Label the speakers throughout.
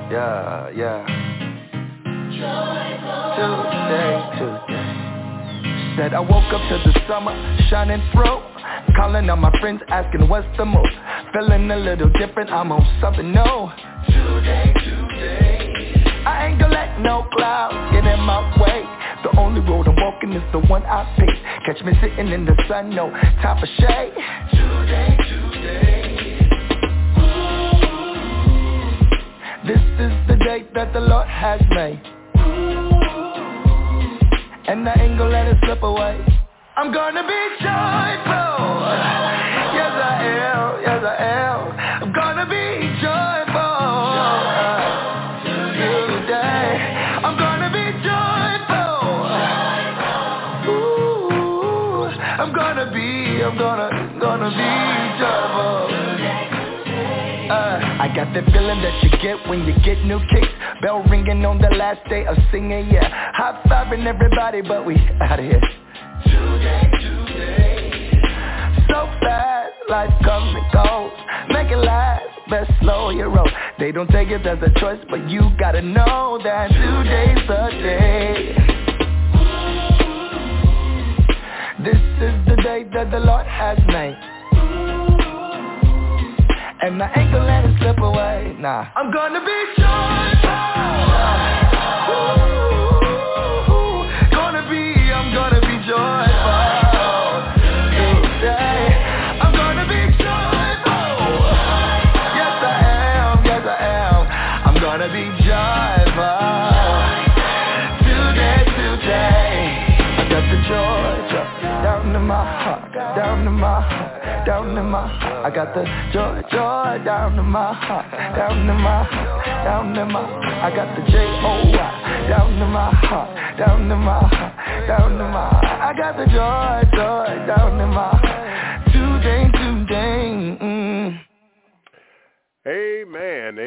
Speaker 1: Yeah. Tuesday. Said I woke up to the summer shining through. Calling on my friends asking what's the move. Feeling a little different, I'm on something new. Today. I ain't gonna let no clouds get in my way. The only road I'm walking is the one I pick. Catch me sitting in the sun, no time for shade. Today. This is the day that the Lord has made, and I ain't gonna let it slip away. I'm gonna be joyful. Yes I am. I'm gonna be joyful today. I'm gonna be joyful. Ooh, I'm gonna be joyful. I got that feeling that you get when you get new kicks. Bell ringing on the last day of singing, yeah. High-fiving everybody, but we out of here. Today. So fast, life comes and goes. Make it last, best slow your roll. They don't take it as a choice, but you gotta know that today's the day. This is the day that the Lord has made, and I ain't gonna let it slip away, nah. I'm gonna be joyful. I'm gonna be joyful today. I'm gonna be joyful. Yes I am. I'm gonna be joyful today. I got the joy down in my heart. I got the joy down in my heart. I got the J-O-Y down in my heart. I got the joy down in my heart. Today.
Speaker 2: Amen.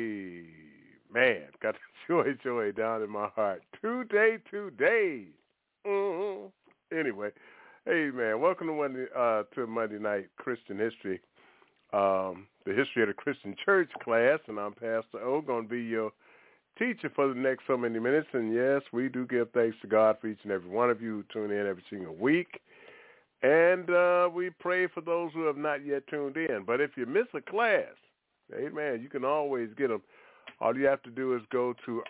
Speaker 2: Got the joy down in my heart. Today. Anyway. Hey, man, welcome to Monday Night Christian History, the history of the Christian church class, and I'm Pastor O, going to be your teacher for the next so many minutes. And, yes, we do give thanks to God for each and every one of you who tune in every single week. And we pray for those who have not yet tuned in. But if you miss a class, amen, you can always get them. All you have to do is go to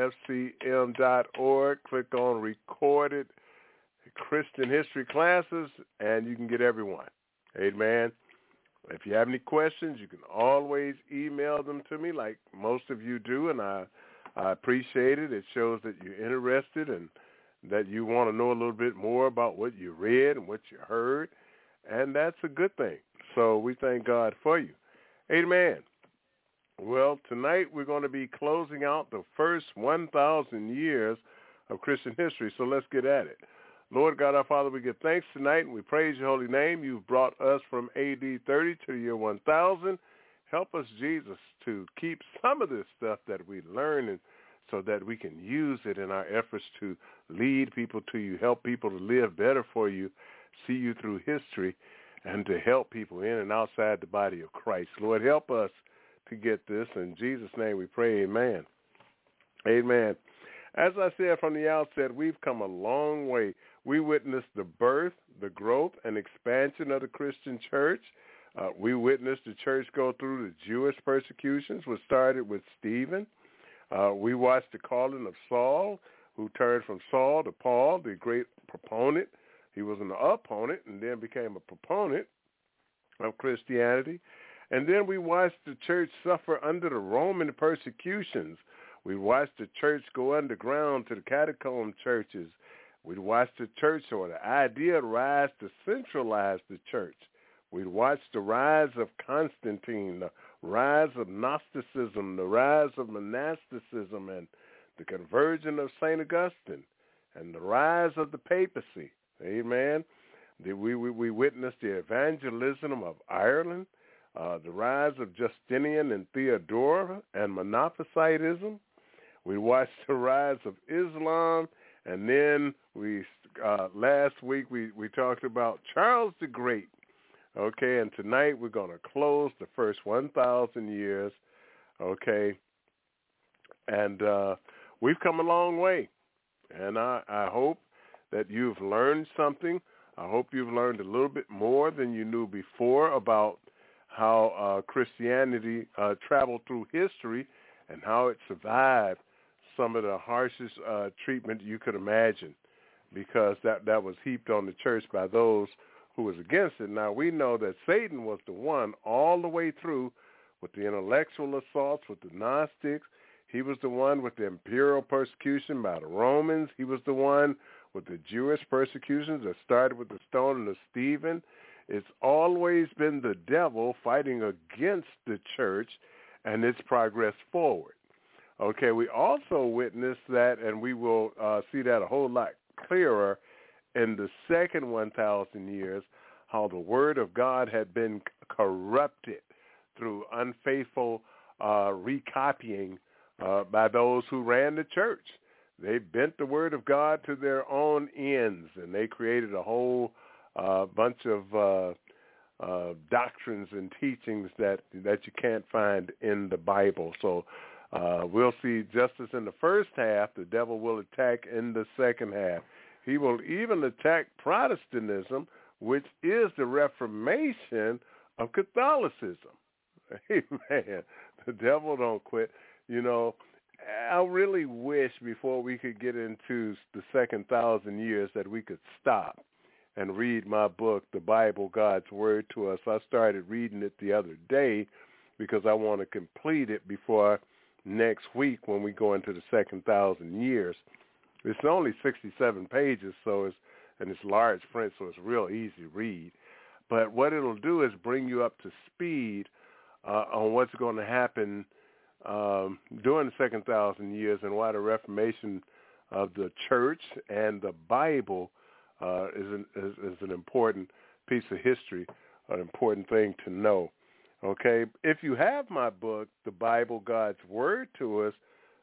Speaker 2: rfcm.org, click on Recorded Christian History Classes, and you can get everyone. Amen. If you have any questions, you can always email them to me like most of you do, and I appreciate it. It shows that you're interested and that you want to know a little bit more about what you read and what you heard, and that's a good thing. So we thank God for you. Amen. Well, tonight we're going to be closing out the first 1,000 years of Christian history, so let's get at it. Lord God, our Father, we give thanks tonight, and we praise your holy name. You've brought us from AD 30 to the year 1000. Help us, Jesus, to keep some of this stuff that we learn and so that we can use it in our efforts to lead people to you, help people to live better for you, see you through history, and to help people in and outside the body of Christ. Lord, help us to get this. In Jesus' name we pray, amen. Amen. As I said from the outset, we've come a long way. We witnessed the birth, the growth, and expansion of the Christian church. We witnessed the church go through the Jewish persecutions, which started with Stephen. We watched the calling of Saul, who turned from Saul to Paul, the great proponent. He was an opponent and then became a proponent of Christianity. And then we watched the church suffer under the Roman persecutions. We watched the church go underground to the catacomb churches. We watched the church, or the idea rise to centralize the church. We watched the rise of Constantine, the rise of Gnosticism, the rise of monasticism, and the conversion of St. Augustine, and the rise of the papacy. Amen. We witnessed the evangelism of Ireland, the rise of Justinian and Theodora, and Monophysitism. We watched the rise of Islam, and then last week we talked about Charles the Great. Okay, and tonight we're going to close the first 1,000 years, okay, And we've come a long way. And I hope that you've learned something. I hope you've learned a little bit more than you knew before about how Christianity traveled through history and how it survived some of the harshest treatment you could imagine, because that was heaped on the church by those who was against it. Now, we know that Satan was the one all the way through with the intellectual assaults with the Gnostics. He was the one with the imperial persecution by the Romans. He was the one with the Jewish persecutions that started with the stoning of Stephen. It's always been the devil fighting against the church and its progress forward. Okay, we also witnessed that, and we will see that a whole lot clearer in the second 1,000 years, how the word of God had been corrupted through unfaithful recopying by those who ran the church. They bent the word of God to their own ends, and they created a whole bunch of doctrines and teachings that you can't find in the Bible. So we'll see, just as in the first half, the devil will attack in the second half. He will even attack Protestantism, which is the Reformation of Catholicism. Amen. The devil don't quit. You know, I really wish before we could get into the second 1,000 years that we could stop and read my book, The Bible, God's Word to Us. I started reading it the other day because I want to complete it before next week when we go into the second 1,000 years. It's only 67 pages, and it's large print, so it's real easy to read. But what it'll do is bring you up to speed on what's going to happen during the second 1,000 years and why the Reformation of the church and the Bible is an important piece of history, an important thing to know. Okay? If you have my book, The Bible, God's Word to Us,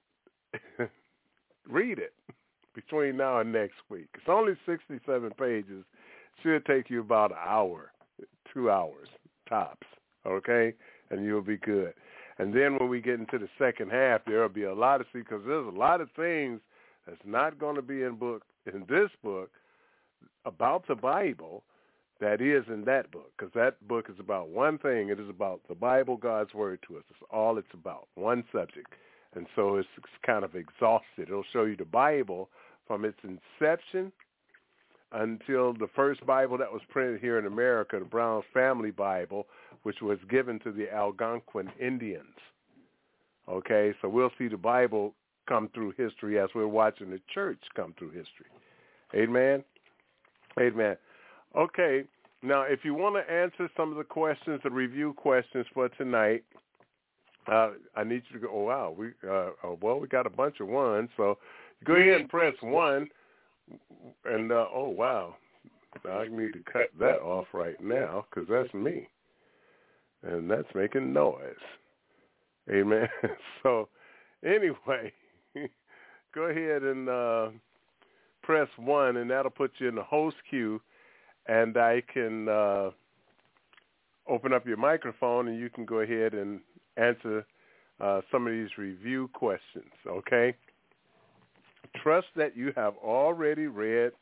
Speaker 2: read it between now and next week. It's only 67 pages. It should take you about an hour, 2 hours, tops, okay? And you'll be good. And then when we get into the second half, there will be a lot of, because there's a lot of things that's not going to be in this book about the Bible that is in that book, because that book is about one thing. It is about the Bible, God's Word to us. It's all it's about, one subject. And so it's kind of exhausted. It'll show you the Bible from its inception until the first Bible that was printed here in America, the Brown Family Bible, which was given to the Algonquin Indians. Okay, so we'll see the Bible come through history as we're watching the church come through history. Amen? Amen. Okay, now if you want to answer some of the questions, the review questions for tonight, I need you to go, we got a bunch of ones, so go ahead and press 1, and, I need to cut that off right now because that's me, and that's making noise. Amen. So anyway, go ahead and press 1, and that'll put you in the host queue, and I can open up your microphone, and you can go ahead and answer some of these review questions, okay? Trust that you have already read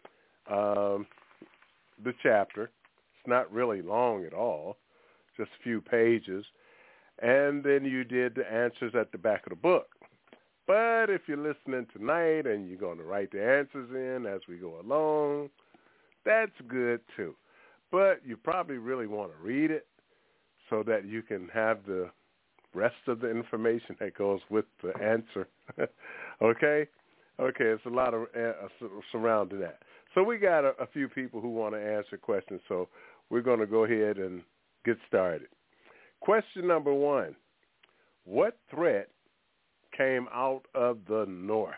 Speaker 2: the chapter. It's not really long at all, just a few pages. And then you did the answers at the back of the book. But if you're listening tonight and you're going to write the answers in as we go along, that's good too. But you probably really want to read it so that you can have the rest of the information that goes with the answer. Okay? Okay, it's a lot of surrounding that. So we got a few people who want to answer questions, so we're going to go ahead and get started. Question number 1, what threat came out of the north?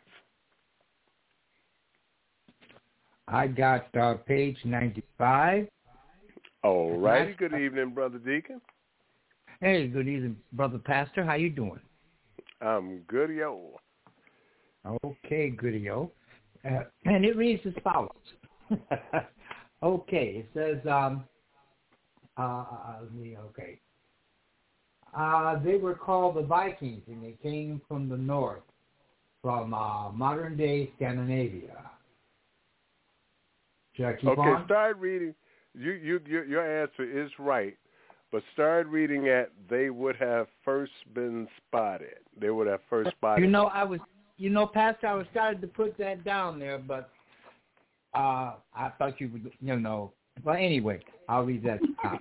Speaker 3: I got page 95.
Speaker 2: All righty. Good evening, Brother Deacon.
Speaker 3: Hey, good evening, Brother Pastor. How you doing?
Speaker 2: I'm good-yo.
Speaker 3: Okay, good-yo. And it reads as follows. Okay, it says, okay. They were called the Vikings, and they came from the north, from modern-day Scandinavia. Should I keep on?
Speaker 2: Okay, start reading. Your answer is right, but start reading at they would have first been spotted. They would have first spotted.
Speaker 3: Pastor, I was starting to put that down there, but I thought you would, Well, anyway, I'll read that top.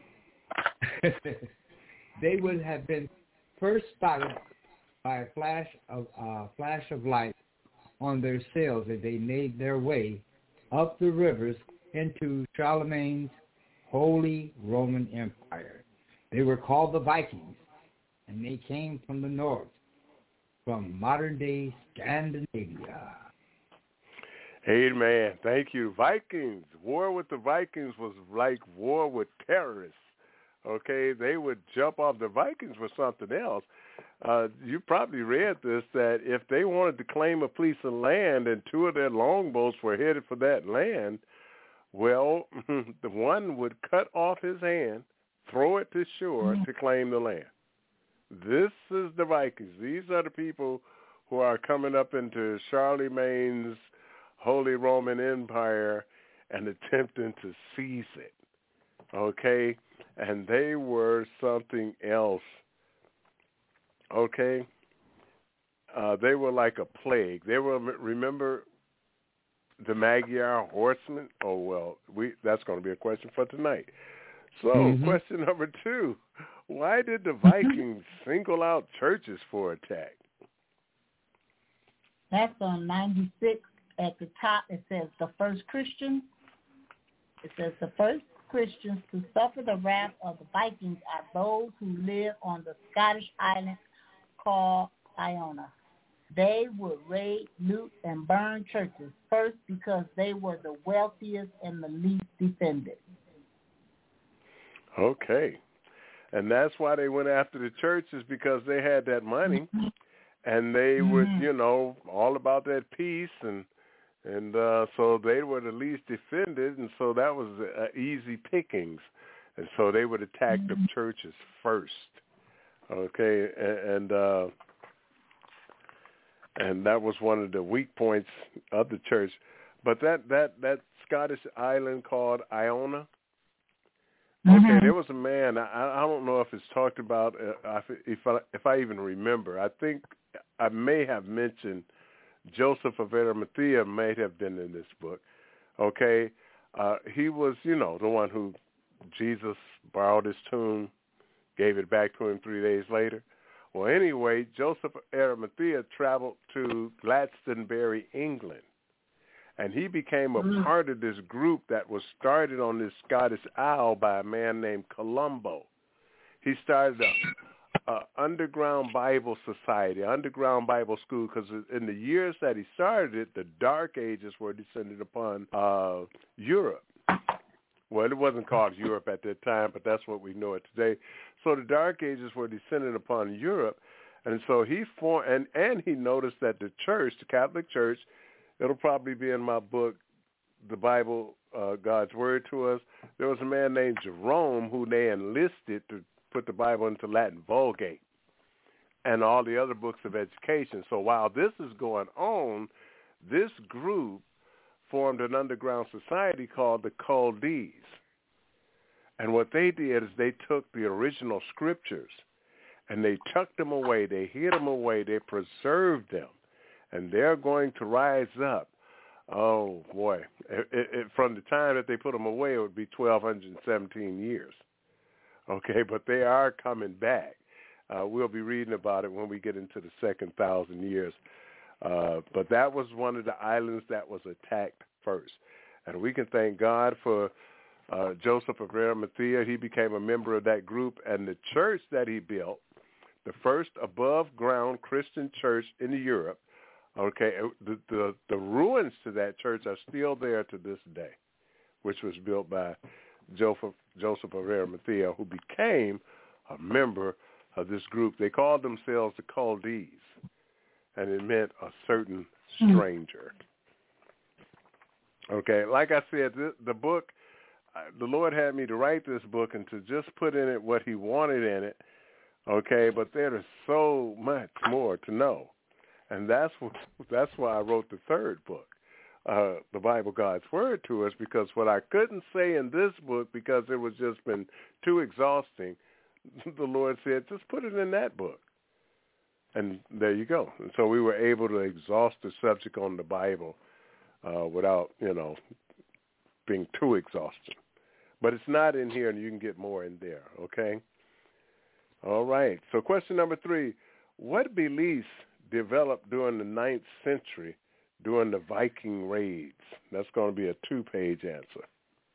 Speaker 3: They would have been first spotted by a flash of light on their sails as they made their way up the rivers into Charlemagne's Holy Roman Empire. They were called the Vikings, and they came from the north, from modern-day Scandinavia.
Speaker 2: Amen. Thank you. Vikings. War with the Vikings was like war with terrorists. Okay, they would jump off. The Vikings were something else. You probably read this, that if they wanted to claim a piece of land and two of their longboats were headed for that land, well, the one would cut off his hand, throw it to shore to claim the land. This is the Vikings. These are the people who are coming up into Charlemagne's Holy Roman Empire and attempting to seize it. Okay? And they were something else. Okay? They were like a plague. They were, remember the Magyar horsemen? Oh, well, that's going to be a question for tonight. So, question number 2. Why did the Vikings single out churches for attack?
Speaker 4: That's on 96 at the top. It says the first Christians. It says the first Christians to suffer the wrath of the Vikings are those who live on the Scottish island called Iona. They would raid, loot, and burn churches, first because they were the wealthiest and the least defended. Okay. And that's why they went after the churches, because they had that money, and they were, all about that peace, and so they were the least defended, and so that was easy pickings. And so they would attack the churches first. Okay, and that was one of the weak points of the church. But that Scottish island called Iona, okay, there was a man, I don't know if it's talked about, if I even remember. I think I may have mentioned Joseph of Arimathea may have been in this book. Okay, he was, the one who Jesus borrowed his tomb, gave it back to him 3 days later. Well, anyway, Joseph of Arimathea traveled to Glastonbury, England, and he became a part of this group that was started on this Scottish Isle by a man named Columbo. He started a underground Bible society, underground Bible school, because in the years that he started it, the Dark Ages were descended upon Europe. Well, it wasn't called Europe at that time, but that's what we know it today. So the Dark Ages were descended upon Europe, and so he formed, and he noticed that the church, the Catholic Church, it'll probably be in my book, The Bible, God's Word to Us. There was a man named Jerome who they enlisted to put the Bible into Latin Vulgate and all the other books of education. So while this is going on, this group formed an underground society called the Chaldees. And what they did is they took the original scriptures and they tucked them away, they hid them away, they preserved them, and they're going to rise up. Oh, boy. From the time that they put them away, it would be 1,217 years. Okay, but they are coming back. We'll be reading about it when we get into the second 1,000 years. But that was one of the islands that was attacked first. And we can thank God for Joseph of Arimathea. He became a member of that group, and the church that he built, the first above-ground Christian church in Europe, okay, the ruins to that church are still there to this day, which was built by Joseph of Arimathea, who became a member of this group. They called themselves the Chaldees, and it meant a certain stranger. Okay, like I said, the book, the Lord had me to write this book and to just put in it what he wanted in it.
Speaker 2: Okay, but there is so much more to know. And that's why I wrote the third book, The Bible, God's Word to Us, because what I couldn't say in this book because it was just been too exhausting, the Lord said, just put it in that book. And there you go. And so we were able to exhaust the subject on the Bible without, being too exhausting. But it's not in here, and you can get more in there, okay? All right. So question number 3, what beliefs developed during the 9th century during the Viking raids? That's going to be a 2-page answer.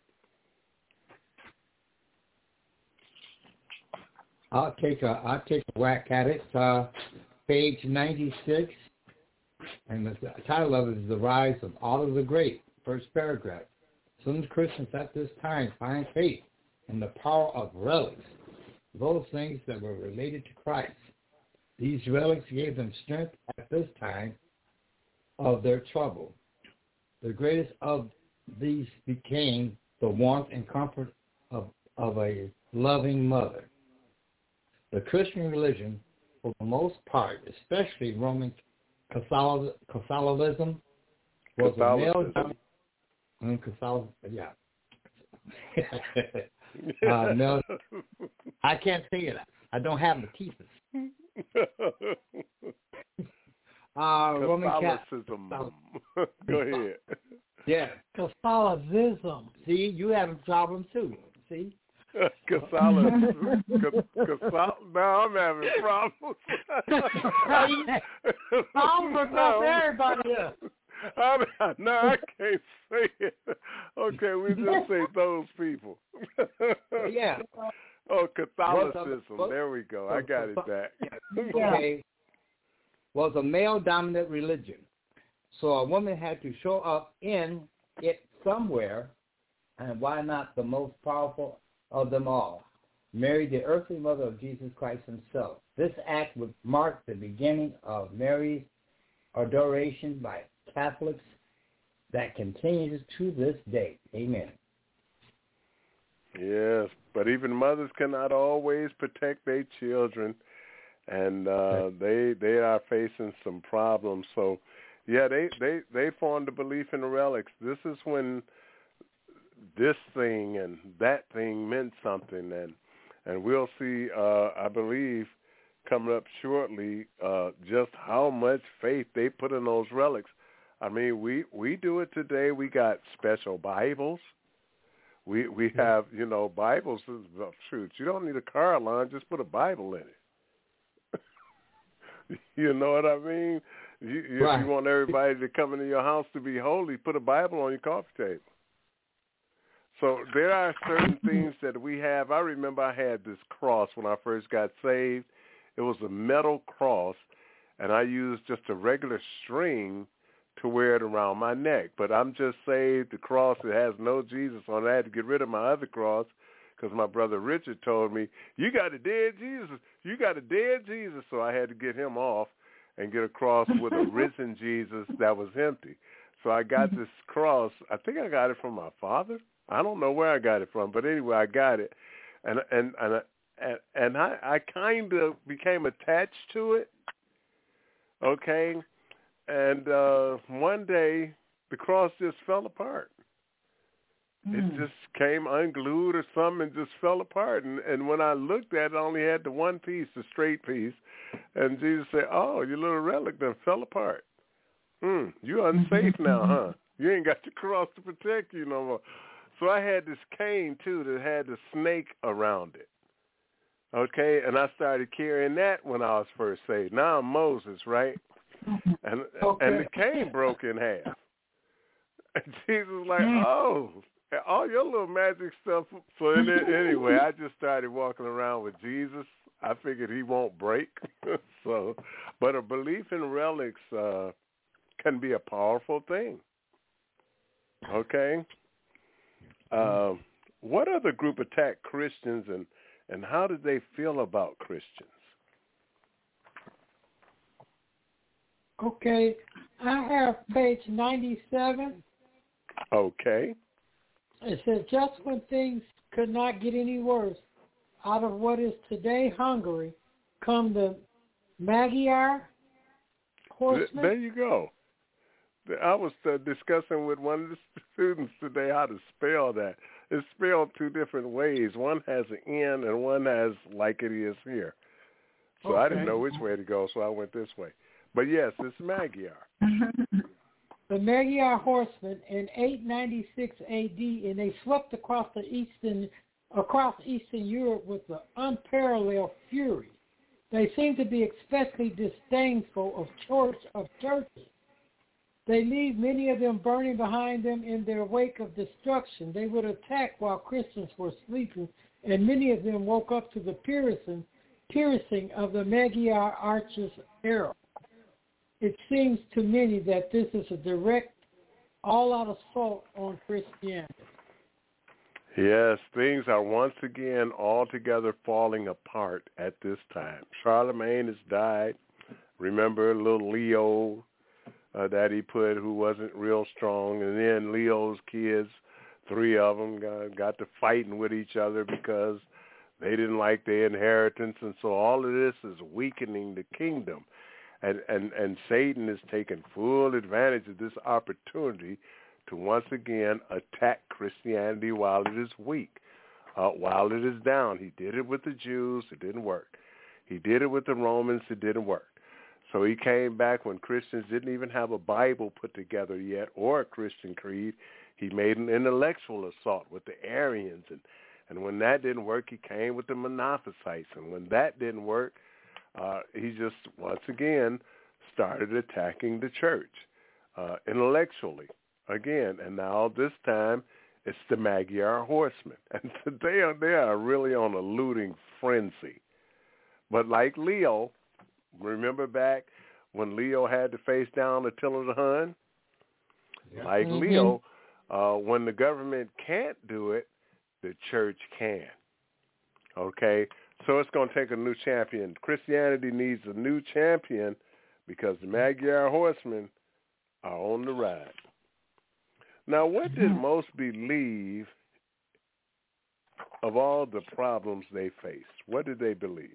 Speaker 3: I'll take a whack at it. Page 96, and the title of it is The Rise of Otto the Great, first paragraph. Some Christians at this time find faith in the power of relics, those things that were related to Christ. These relics gave them strength at this time of their trouble. The greatest of these became the warmth and comfort of a loving mother. The Christian religion, for the most part, especially Roman Catholicism, was a male. No, I can't say it. I don't have the pieces. Roman
Speaker 2: Catholicism. Go ahead.
Speaker 3: Yeah.
Speaker 5: Catholicism.
Speaker 3: See, you have a problem too. See?
Speaker 2: Catholicism. No, I'm having problems.
Speaker 5: Problems with everybody.
Speaker 2: No, I can't say it. Okay, we just say those people.
Speaker 3: Yeah.
Speaker 2: Oh, Catholicism. There we go. I got it back.
Speaker 3: Okay. Was a male-dominant religion. So a woman had to show up in it somewhere, and why not the most powerful of them all, Mary, the earthly mother of Jesus Christ himself. This act would mark the beginning of Mary's adoration by Catholics that continues to this day. Amen.
Speaker 2: Yes, but even mothers cannot always protect their children, and they are facing some problems. So, yeah, they formed a belief in the relics. This is when this thing and that thing meant something, and we'll see, I believe, coming up shortly, just how much faith they put in those relics. I mean, we do it today. We got special Bibles. We have, Bibles. Shoot, you don't need a car alarm. Just put a Bible in it. You know what I mean?
Speaker 3: Right.
Speaker 2: You want everybody to come into your house to be holy, put a Bible on your coffee table. So there are certain things that we have. I remember I had this cross when I first got saved. It was a metal cross, and I used just a regular string to wear it around my neck. But I'm just saved. The cross, it has no Jesus on it. I had to get rid of my other cross because my brother Richard told me, you got a dead Jesus. You got a dead Jesus. So I had to get him off and get a cross with a risen Jesus that was empty. So I got this cross. I think I got it from my father. I don't know where I got it from, but anyway, I got it. And I kind of became attached to it, okay? And one day, the cross just fell apart. It just came unglued or something and just fell apart. And when I looked at it, I only had the one piece, the straight piece. And Jesus said, oh, your little relic done fell apart. You're unsafe now, huh? You ain't got your cross to protect you no more. So I had this cane, too, that had the snake around it. Okay, and I started carrying that when I was first saved. Now I'm Moses, right? And the cane broke in half. And Jesus was like, oh, all your little magic stuff. So anyway, I just started walking around with Jesus. I figured he won't break. But a belief in relics can be a powerful thing. Okay? What other group attacked Christians, and how did they feel about Christians?
Speaker 5: Okay, I have page 97.
Speaker 2: Okay.
Speaker 5: It says, just when things could not get any worse, out of what is today Hungary, come the Magyar horsemen.
Speaker 2: There you go. I was discussing with one of the students today how to spell that. It's spelled two different ways. One has an N and one has like it is here. So I didn't know which way to go, so I went this way. But yes, it's Magyar.
Speaker 5: The Magyar horsemen in 896 A.D., and they swept across Eastern Europe with an unparalleled fury. They seem to be especially disdainful of churches. They leave many of them burning behind them in their wake of destruction. They would attack while Christians were sleeping, and many of them woke up to the piercing of the Magyar archer's arrow. It seems to many that this is a direct, all-out assault on Christianity.
Speaker 2: Yes, things are once again altogether falling apart at this time. Charlemagne has died. Remember little Leo that he put, who wasn't real strong, and then Leo's kids, 3 of them, got to fighting with each other because they didn't like their inheritance, and so all of this is weakening the kingdom. And Satan is taking full advantage of this opportunity to once again attack Christianity while it is weak, while it is down. He did it with the Jews. It didn't work. He did it with the Romans. It didn't work. So he came back when Christians didn't even have a Bible put together yet or a Christian creed. He made an intellectual assault with the Arians. And when that didn't work, he came with the Monophysites. And when that didn't work, he just once again started attacking the church intellectually again. And now this time it's the Magyar horsemen. And they are really on a looting frenzy. But like Leo, remember back when Leo had to face down Attila the Hun? Yeah. Like Leo, when the government can't do it, the church can. Okay? So it's going to take a new champion. Christianity needs a new champion because the Magyar horsemen are on the rise. Now, what did most believe of all the problems they faced? What did they believe?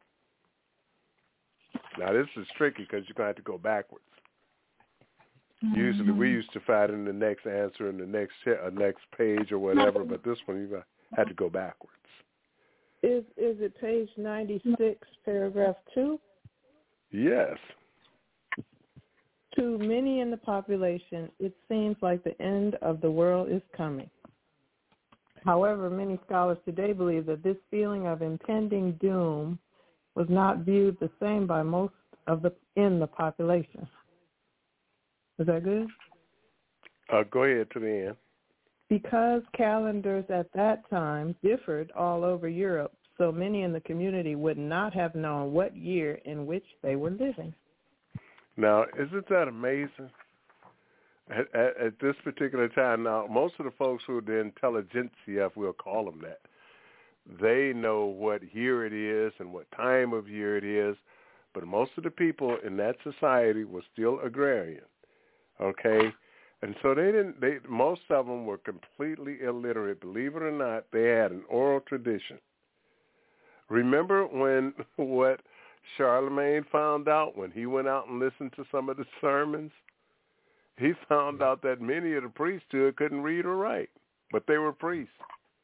Speaker 2: Now, this is tricky because you're going to have to go backwards. Usually we used to find in the next answer in the next page or whatever, but this one you had to go backwards.
Speaker 6: Is it page 96, paragraph 2?
Speaker 2: Yes.
Speaker 6: To many in the population, it seems like the end of the world is coming. However, many scholars today believe that this feeling of impending doom was not viewed the same by most in the population. Is that good?
Speaker 2: Go ahead to the end.
Speaker 6: Because calendars at that time differed all over Europe, so many in the community would not have known what year in which they were living.
Speaker 2: Now, isn't that amazing? At this particular time, now, most of the folks who are the intelligentsia, if we'll call them that, they know what year it is and what time of year it is, but most of the people in that society were still agrarian, okay? And so most of them were completely illiterate. Believe it or not, they had an oral tradition. Remember what Charlemagne found out when he went out and listened to some of the sermons? He found out that many of the priesthood couldn't read or write, but they were priests.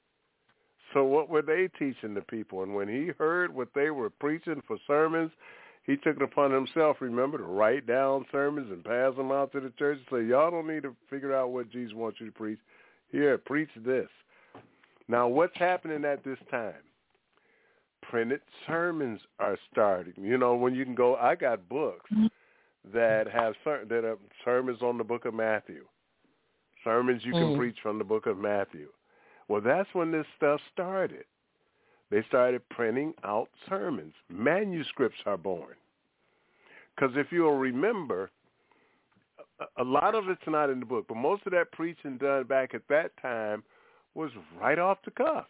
Speaker 2: So what were they teaching the people? And when he heard what they were preaching for sermons, he took it upon himself, remember, to write down sermons and pass them out to the church and say, y'all don't need to figure out what Jesus wants you to preach. Here, preach this. Now, what's happening at this time? Printed sermons are starting. You know, when you can go, I got books that have that are sermons on the book of Matthew, sermons you can preach from the book of Matthew. Well, that's when this stuff started. They started printing out sermons. Manuscripts are born. Because if you'll remember, a lot of it's not in the book, but most of that preaching done back at that time was right off the cuff.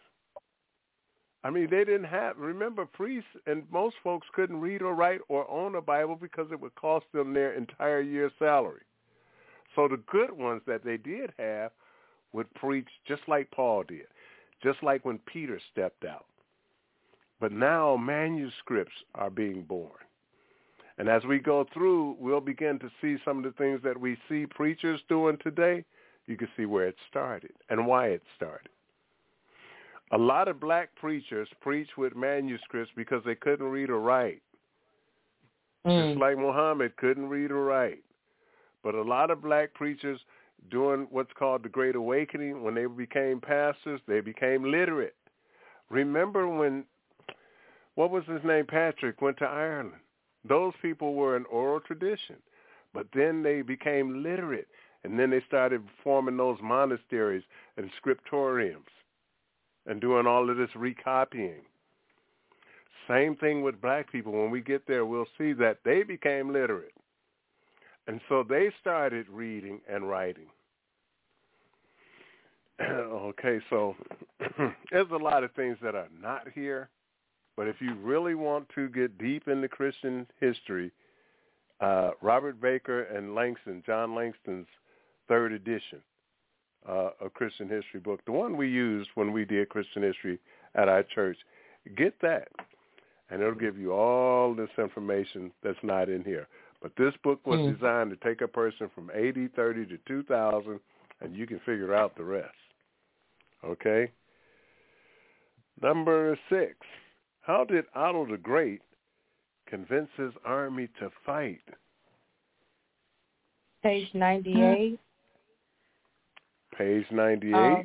Speaker 2: I mean, they didn't remember, priests and most folks couldn't read or write or own a Bible because it would cost them their entire year's salary. So the good ones that they did have would preach just like Paul did, just like when Peter stepped out. But now manuscripts are being born. And as we go through, we'll begin to see some of the things that we see preachers doing today. You can see where it started and why it started. A lot of black preachers preach with manuscripts because they couldn't read or write. Just like Muhammad couldn't read or write. But a lot of black preachers during what's called the Great Awakening, when they became pastors, they became literate. Remember when, what was his name, Patrick, went to Ireland? Those people were an oral tradition. But then they became literate, and then they started forming those monasteries and scriptoriums and doing all of this recopying. Same thing with black people. When we get there, we'll see that they became literate. And so they started reading and writing. Okay, so there's a lot of things that are not here. But if you really want to get deep into Christian history, Robert Baker and Langston, John Langston's third edition of Christian history book, the one we used when we did Christian history at our church, get that. And it'll give you all this information that's not in here. But this book was designed to take a person from AD 30 to 2000, and you can figure out the rest. Okay? Number 6. How did Otto the Great convince his army to fight?
Speaker 7: Page 98.
Speaker 2: Page 98.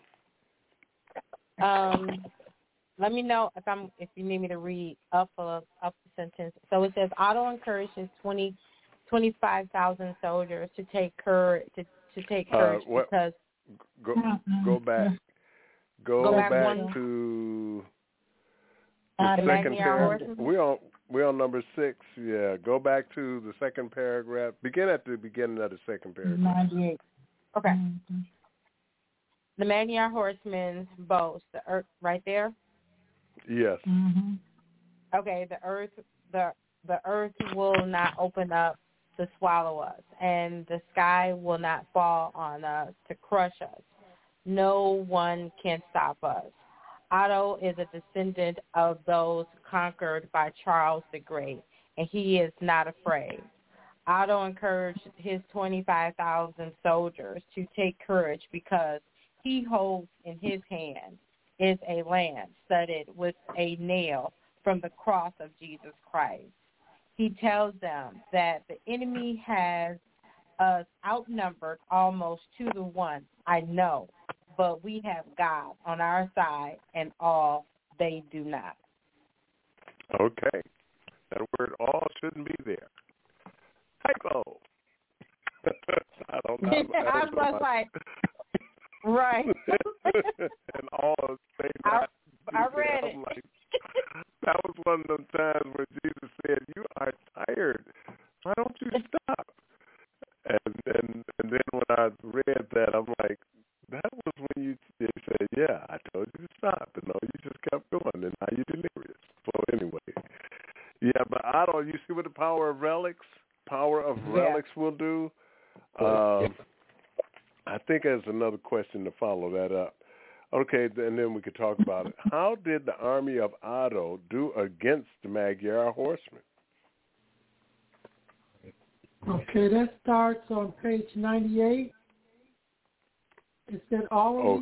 Speaker 7: Let me know if you need me to read up the sentence. So it says Otto encouraged his 25,000 soldiers to take courage because
Speaker 2: go back to the second paragraph. We're on number 6. Yeah, go back to the second paragraph. Begin at the beginning of the second paragraph.
Speaker 5: 98.
Speaker 7: Okay. The Magyar horsemen boast. The earth, right there.
Speaker 2: Yes.
Speaker 5: Mm-hmm.
Speaker 7: Okay. The earth will not open up to swallow us, and the sky will not fall on us to crush us. No one can stop us. Otto is a descendant of those conquered by Charles the Great, and he is not afraid. Otto encouraged his 25,000 soldiers to take courage because he holds in his hand is a lance studded with a nail from the cross of Jesus Christ. He tells them that the enemy has us outnumbered almost 2 to 1. I know, but we have God on our side, and all they do not.
Speaker 2: Okay. That word all shouldn't be there. Typo. I don't know.
Speaker 7: I was like, right.
Speaker 2: And all they not.
Speaker 7: I read it.
Speaker 2: Like, that was one of them times where Jesus said, "You are tired. Why don't you stop?" And then when I read that, I'm like, that was when you said, "Yeah, I told you to stop," and no, you just kept going, and now you're delirious. So anyway, yeah, but Otto, you see what the power of relics will do. I think there's another question to follow that up. Okay, and then we could talk about it. How did the army of Otto do against the Magyar horsemen?
Speaker 5: Okay, that starts on page 98. It said Otto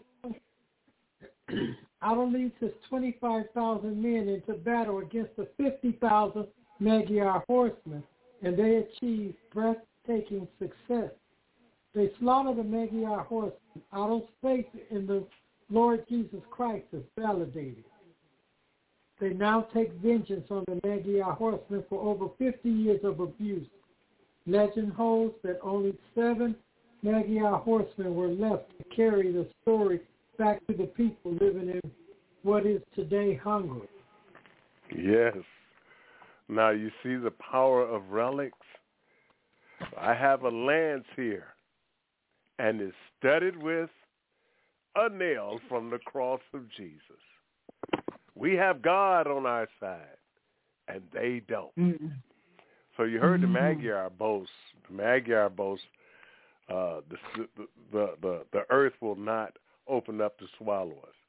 Speaker 5: leads his 25,000 men into battle against the 50,000 Magyar horsemen, and they achieved breathtaking success. They slaughtered the Magyar horsemen. Otto's faith in the Lord Jesus Christ is validated. They now take vengeance on the Magyar horsemen for over 50 years of abuse. Legend holds that only 7 Magyar horsemen were left to carry the story back to the people living in what is today Hungary.
Speaker 2: Yes. Now you see the power of relics. I have a lance here, and it's studded with a nail from the cross of Jesus. We have God on our side, and they don't. Mm-hmm. So you heard the Magyar boast. The Magyar boast, the earth will not open up to swallow us.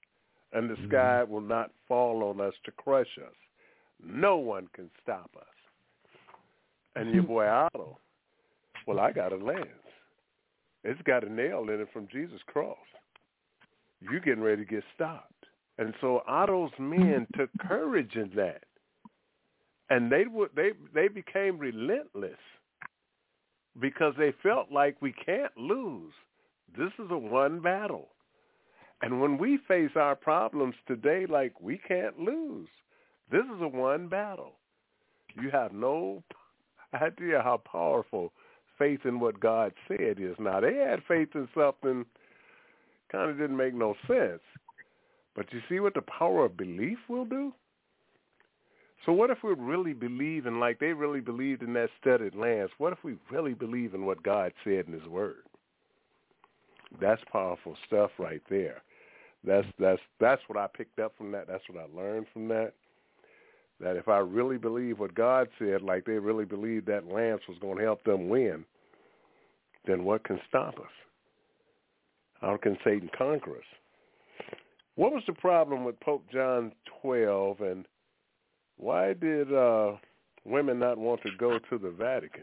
Speaker 2: and the sky will not fall on us to crush us. No one can stop us. And your boy Otto, well, I got a lance. It's got a nail in it from Jesus' cross. You're getting ready to get stopped. And so Otto's men took courage in that. And they became relentless because they felt like we can't lose. This is a one battle. And when we face our problems today, like we can't lose. This is a one battle. You have no idea how powerful faith in what God said is. Now, they had faith in something kind of didn't make no sense. But you see what the power of belief will do? So what if we really believe in, like they really believed in that studded lance, what if we really believe in what God said in his word? That's powerful stuff right there. That's what I picked up from that. That's what I learned from that. That if I really believe what God said, like they really believed that lance was going to help them win, then what can stop us? How can Satan conquer us? What was the problem with Pope John XII, and why did women not want to go to the Vatican?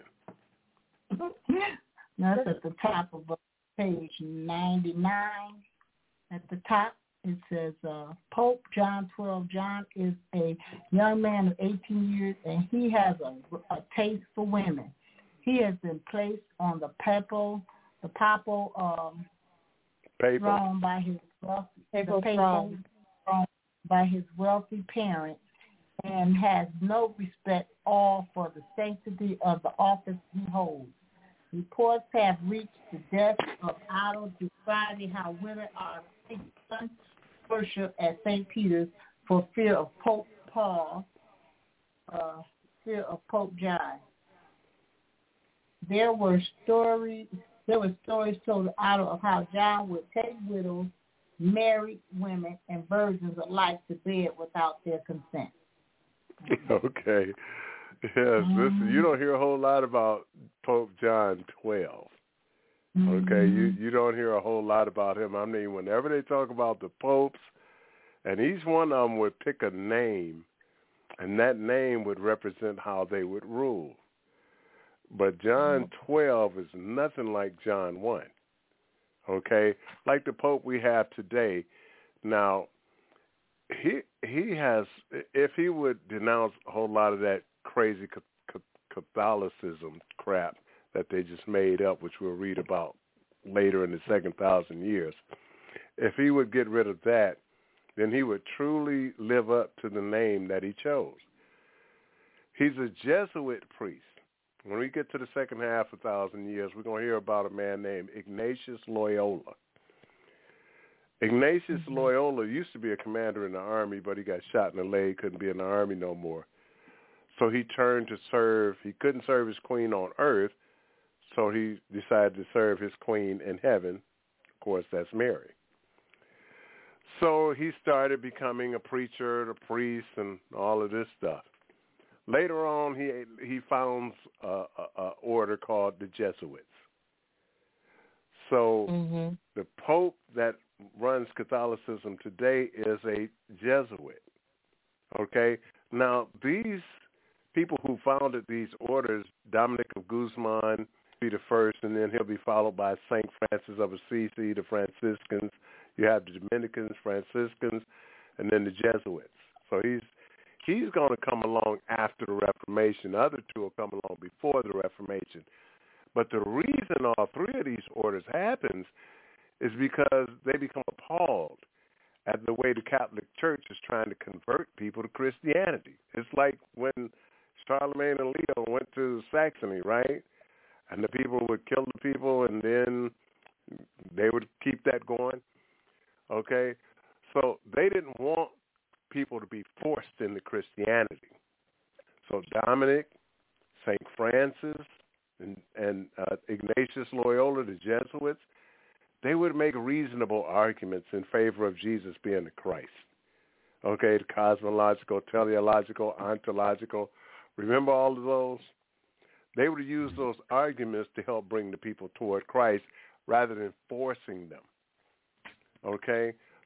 Speaker 8: That's at the top of page 99. At the top, it says, Pope John XII. John is a young man of 18 years, and he has a taste for women. He has been placed on the papal throne by his wealthy parents, and has no respect all for the sanctity of the office he holds. Reports have reached the desk of Otto describing how women are worship at St. Peter's for fear of Pope Paul, fear of Pope John. There were stories told Otto of how John would take widows, married women, and virgins alike to bed without their consent.
Speaker 2: Okay. Yes, listen, you don't hear a whole lot about Pope John XII. Okay, you don't hear a whole lot about him. I mean, whenever they talk about the popes, and each one of them would pick a name, and that name would represent how they would rule. But John 12 is nothing like John 1, okay? Like the Pope we have today. Now, he has, if he would denounce a whole lot of that crazy Catholicism crap that they just made up, which we'll read about later in the second 1,000 years, if he would get rid of that, then he would truly live up to the name that he chose. He's a Jesuit priest. When we get to the second half of 1,000 years, we're going to hear about a man named Ignatius Loyola. Ignatius Loyola used to be a commander in the army, but he got shot in the leg, couldn't be in the army no more. So he turned to serve. He couldn't serve his queen on earth, so he decided to serve his queen in heaven. Of course, that's Mary. So he started becoming a preacher, a priest, and all of this stuff. Later on, he founds a order called the Jesuits. So the Pope that runs Catholicism today is a Jesuit. Okay? Now, these people who founded these orders, Dominic of Guzman, be the first, and then he'll be followed by St. Francis of Assisi, the Franciscans. You have the Dominicans, Franciscans, and then the Jesuits. So he's going to come along after the Reformation. The other two will come along before the Reformation. But the reason all three of these orders happens is because they become appalled at the way the Catholic Church is trying to convert people to Christianity. It's like when Charlemagne and Leo went to Saxony, right? And the people would kill the people, and then they would keep that going. Okay? So they didn't want people to be forced into Christianity. So Dominic, St. Francis, and Ignatius Loyola, the Jesuits, they would make reasonable arguments in favor of Jesus being the Christ. Okay, the cosmological, teleological, ontological. Remember all of those? They would use those arguments to help bring the people toward Christ rather than forcing them. Okay?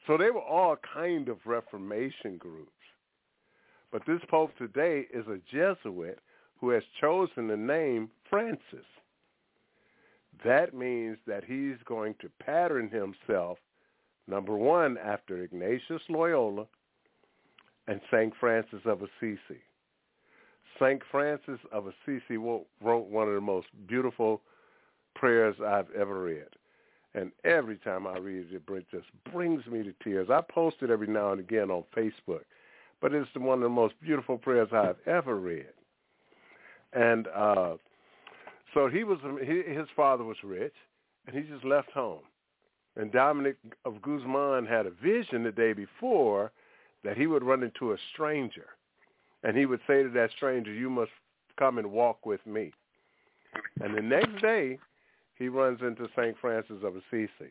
Speaker 2: So they were all kind of Reformation groups. But this Pope today is a Jesuit who has chosen the name Francis. That means that he's going to pattern himself, number one, after Ignatius Loyola and St. Francis of Assisi. St. Francis of Assisi wrote one of the most beautiful prayers I've ever read. And every time I read it, it just brings me to tears. I post it every now and again on Facebook, but it's one of the most beautiful prayers I've ever read. And so his father was rich, and he just left home. And Dominic of Guzman had a vision the day before that he would run into a stranger, and he would say to that stranger, "You must come and walk with me." And the next day, he runs into St. Francis of Assisi.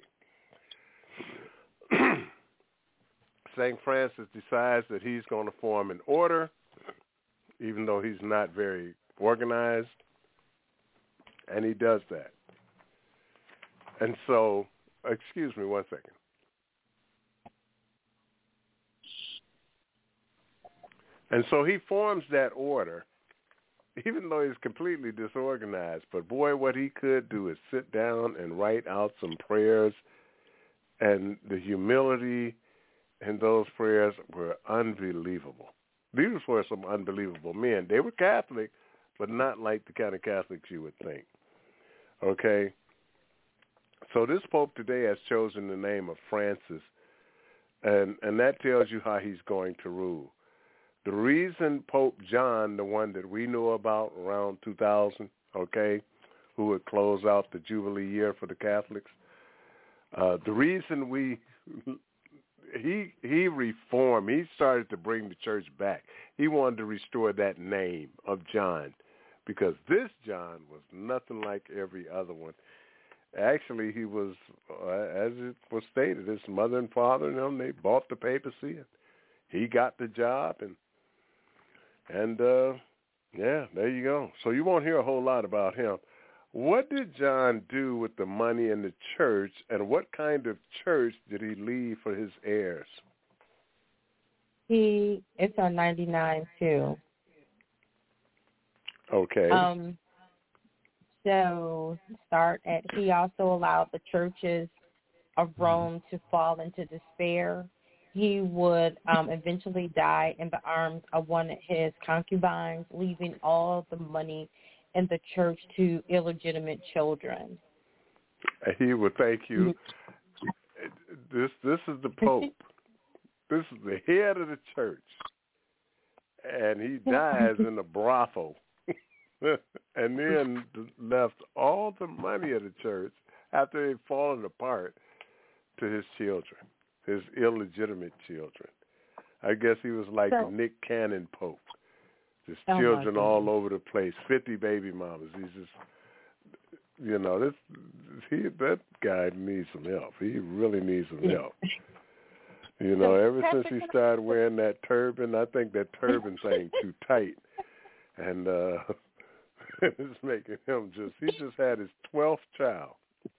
Speaker 2: St. Francis decides that he's going to form an order, even though he's not very organized, and he does that. And so, excuse me one second. And so he forms that order, even though he's completely disorganized. But boy, what he could do is sit down and write out some prayers, and the humility in those prayers were unbelievable. These were some unbelievable men. They were Catholic, but not like the kind of Catholics you would think. Okay? So this Pope today has chosen the name of Francis, and that tells you how he's going to rule. The reason Pope John, the one that we know about around 2000, okay, who would close out the Jubilee year for the Catholics, the reason he reformed, he started to bring the church back. He wanted to restore that name of John, because this John was nothing like every other one. Actually, he was, as it was stated, his mother and father and them, they bought the papacy, and he got the job, and yeah, there you go. So you won't hear a whole lot about him. What did John do with the money in the church, and what kind of church did he leave for his heirs?
Speaker 7: It's on 99 too.
Speaker 2: Okay.
Speaker 7: So he also allowed the churches of Rome to fall into despair. He would eventually die in the arms of one of his concubines, leaving all the money in the church to illegitimate children.
Speaker 2: He would thank you. This is the Pope. This is the head of the church. And he dies in a brothel. And then left all the money of the church after they'd fallen apart to his children, his illegitimate children. I guess he was like the Nick Cannon Pope. Just children all over the place, 50 baby mamas. He's just, that guy needs some help. He really needs some help. Ever since he started wearing that turban, I think that turban thing too tight. And it's making him he just had his 12th child.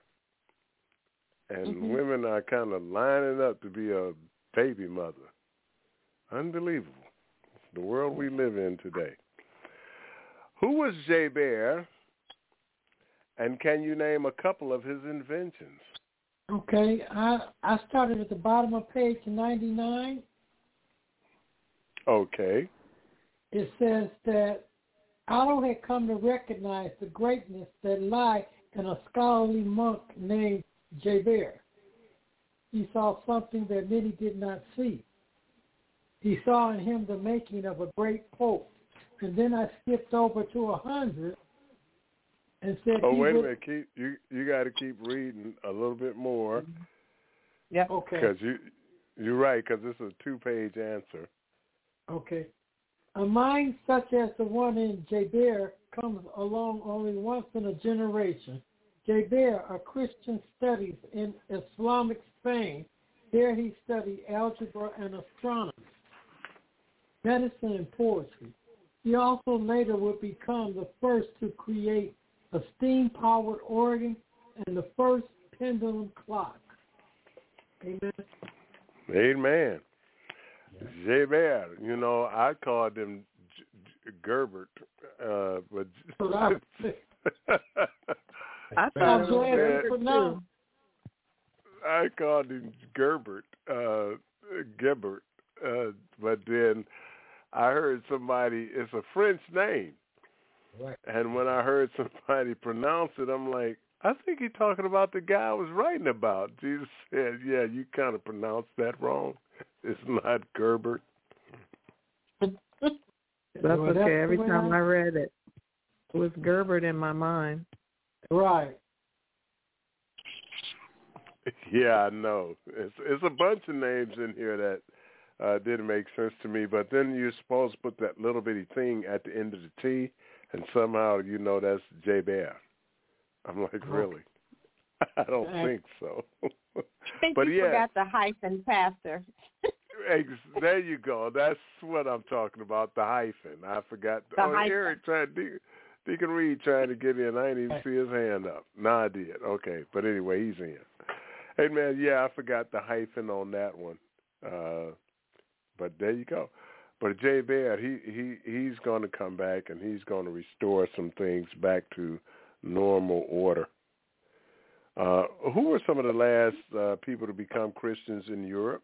Speaker 2: And women are kind of lining up to be a baby mother. Unbelievable. It's the world we live in today. Who was Geber, and can you name a couple of his inventions?
Speaker 5: Okay, I started at the bottom of page 99.
Speaker 2: Okay.
Speaker 5: It says that Otto had come to recognize the greatness that lie in a scholarly monk named Geber. He saw something that many did not see. He saw in him the making of a great pope. And then I skipped over to 100 and said,
Speaker 2: "Oh, wait a minute! You got to keep reading a little bit more."
Speaker 5: Yeah. Okay.
Speaker 2: Because you're right. Because this is a 2-page answer.
Speaker 5: Okay. A mind such as the one in Geber comes along only once in a generation. Geber, a Christian studies in Islamic Spain. There he studied algebra and astronomy, medicine, and poetry. He also later would become the first to create a steam-powered organ and the first pendulum clock. Amen.
Speaker 2: Amen. J-Bear, I called him Gerbert, but
Speaker 6: I thought it was
Speaker 5: Gerbert too.
Speaker 2: I called him Gerbert, Gerbert, but then I heard somebody, it's a French name,
Speaker 3: Right.
Speaker 2: and when I heard somebody pronounce it, I'm like, I think he's talking about the guy I was writing about. Jesus said, yeah, you kind of pronounced that wrong. It's not Gerbert.
Speaker 6: That's okay. Every time I read it, it was Gerbert in my mind.
Speaker 5: Right.
Speaker 2: Yeah, I know. It's a bunch of names in here that didn't make sense to me. But then you're supposed to put that little bitty thing at the end of the T, and somehow that's J-Bear. I'm like, really? I don't think so.
Speaker 7: I think
Speaker 2: but
Speaker 7: you forgot the hyphen, Pastor.
Speaker 2: There you go. That's what I'm talking about, the hyphen. I forgot.
Speaker 7: Hyphen.
Speaker 2: Eric Deacon Reed trying to get in. I didn't even see his hand up. No, I did. Okay. But anyway, he's in. Hey, man, yeah, I forgot the hyphen on that one. But there you go. But Jay Baird, he's going to come back, and he's going to restore some things back to normal order. Who were some of the last people to become Christians in Europe?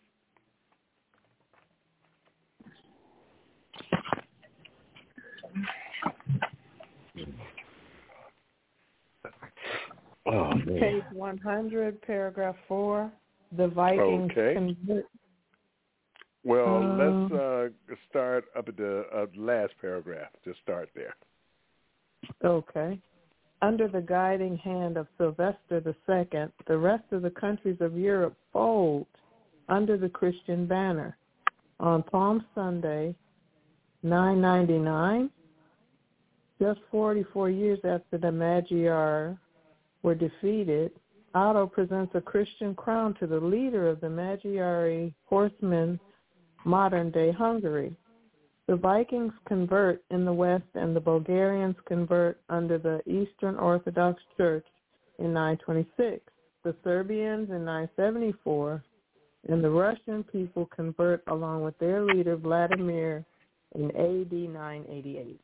Speaker 6: Oh, page 100, paragraph 4. The Vikings convert.
Speaker 2: Well, let's start up at the last paragraph. Just start there.
Speaker 6: Okay. Under the guiding hand of Sylvester II, the rest of the countries of Europe fold under the Christian banner. On Palm Sunday, 999, just 44 years after the Magyar were defeated, Otto presents a Christian crown to the leader of the Magyari horsemen, modern-day Hungary. The Vikings convert in the West, and the Bulgarians convert under the Eastern Orthodox Church in 926, the Serbians in 974, and the Russian people convert along with their leader Vladimir in AD 988.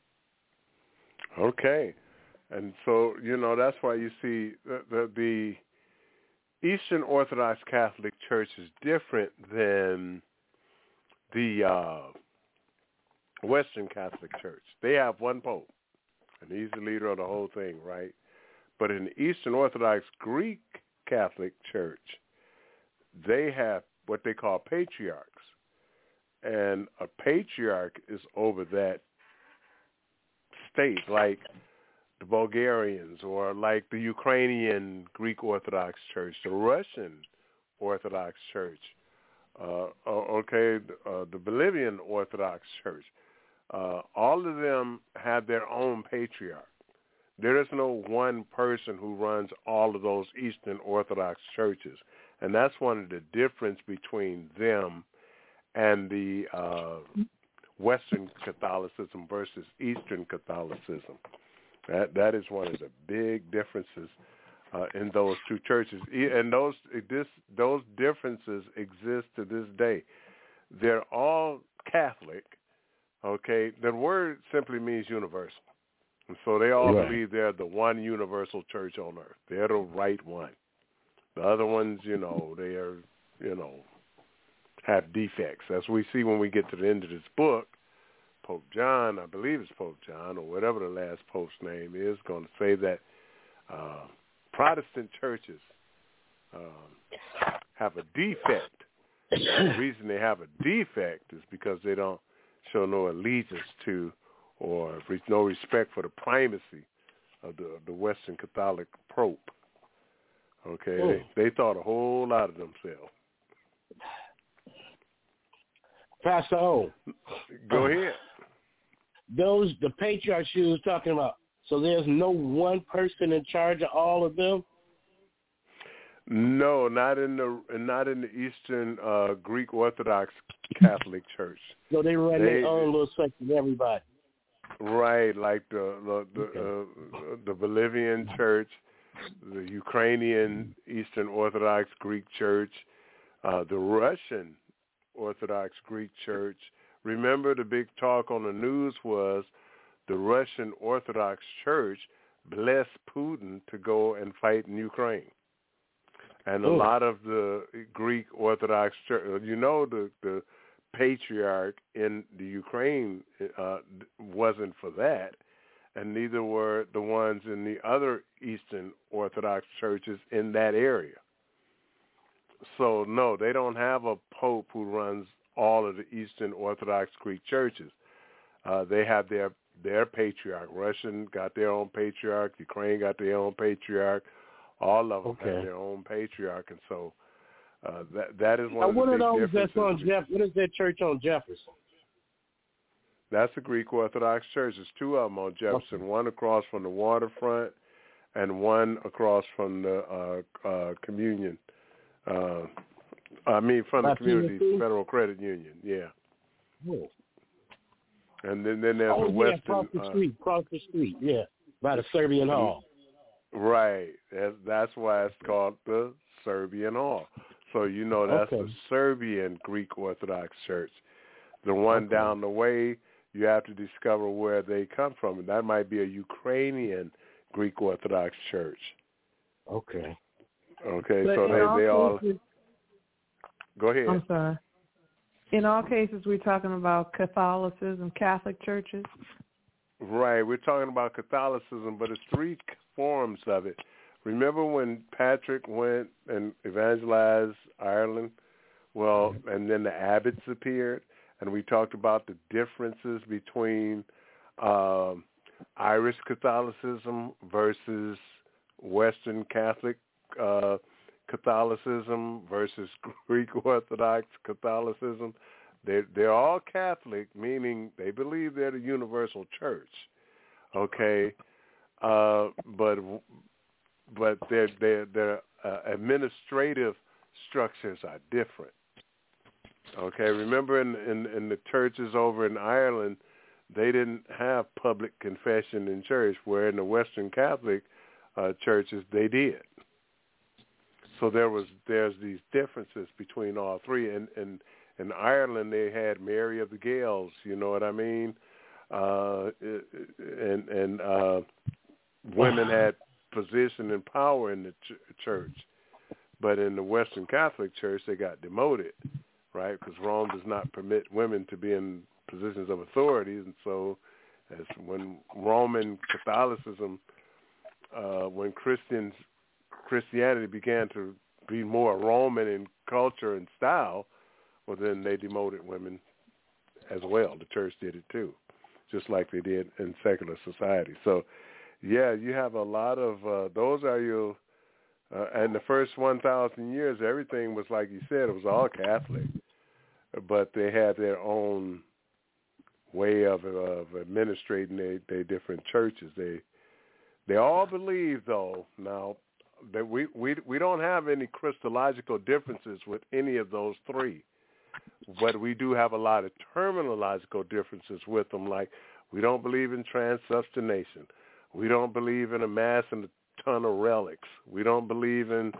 Speaker 2: Okay. And so, that's why you see the Eastern Orthodox Catholic Church is different than the Western Catholic Church. They have one pope, and he's the leader of the whole thing, right? But in the Eastern Orthodox Greek Catholic Church, they have what they call patriarchs. And a patriarch is over that state, like the Bulgarians, or like the Ukrainian Greek Orthodox Church, the Russian Orthodox Church, the Bolivian Orthodox Church. All of them have their own patriarch. There is no one person who runs all of those Eastern Orthodox churches. And that's one of the difference between them and the Western Catholicism versus Eastern Catholicism. That is one of the big differences in those two churches, and those differences exist to this day. They're all Catholic. Okay, the word simply means universal, and so they all believe they're the one universal church on earth. They're the right one. The other ones, they are, have defects, as we see when we get to the end of this book. Pope John, I believe it's Pope John, or whatever the last pope's name is, going to say that Protestant churches have a defect. The reason they have a defect is because they don't show no allegiance to or no respect for the primacy of the Western Catholic Pope. Okay, they thought a whole lot of themselves.
Speaker 9: Pastor O.
Speaker 2: Go ahead.
Speaker 9: The patriarchs you was talking about, so there's no one person in charge of all of them?
Speaker 2: No, not in the Eastern Greek Orthodox Catholic Church.
Speaker 9: So they run their own little section, everybody.
Speaker 2: Right, like the Bolivian Church, the Ukrainian Eastern Orthodox Greek Church, The Russian Orthodox Greek Church, remember the big talk on the news was the Russian Orthodox Church blessed Putin to go and fight in Ukraine. And a lot of the Greek Orthodox Church, the patriarch in the Ukraine wasn't for that, and neither were the ones in the other Eastern Orthodox churches in that area. So, no, they don't have a pope who runs all of the Eastern Orthodox Greek churches. They have their patriarch. Russian got their own patriarch. Ukraine got their own patriarch. All of them have their own patriarch. And so that is one of the big differences.
Speaker 9: What is that church on Jefferson?
Speaker 2: That's the Greek Orthodox Church. There's two of them on Jefferson, one across from the waterfront and one across from the communion. From the Community Federal Credit Union, yeah.
Speaker 9: Oh.
Speaker 2: And then there's the Western.
Speaker 9: Across the street, yeah, by the Serbian Hall.
Speaker 2: Right. That's why it's called the Serbian Hall. So that's the Serbian Greek Orthodox Church. The one down the way, you have to discover where they come from. And that might be a Ukrainian Greek Orthodox Church.
Speaker 6: Okay.
Speaker 2: Okay,
Speaker 6: but
Speaker 2: so they all... Go ahead.
Speaker 6: I'm sorry. In all cases, we're talking about Catholicism, Catholic churches?
Speaker 2: Right. We're talking about Catholicism, but it's three forms of it. Remember when Patrick went and evangelized Ireland? Well, and then the abbots appeared, and we talked about the differences between Irish Catholicism versus Western Catholic Catholicism versus Greek Orthodox Catholicism. They're all Catholic, meaning they believe they're the universal church. Okay, but their administrative structures are different. Okay, remember in the churches over in Ireland, they didn't have public confession in church, where in the Western Catholic churches they did. So there's these differences between all three. And in Ireland they had Mary of the Gales, you know what I mean? And women had position and power in the church. But in the Western Catholic Church they got demoted, right? Because Rome does not permit women to be in positions of authority. And so as when Roman Catholicism, when Christianity began to be more Roman in culture and style, well, then they demoted women as well. The church did it too, just like they did in secular society. So, yeah, you have a lot of those are your. And the first 1,000 years, everything was like you said; it was all Catholic, but they had their own way of administrating their different churches. They all believe, though, now that we don't have any Christological differences with any of those three, but we do have a lot of terminological differences with them. Like, we don't believe in transubstantiation. We don't believe in a mass and a ton of relics. We don't believe in,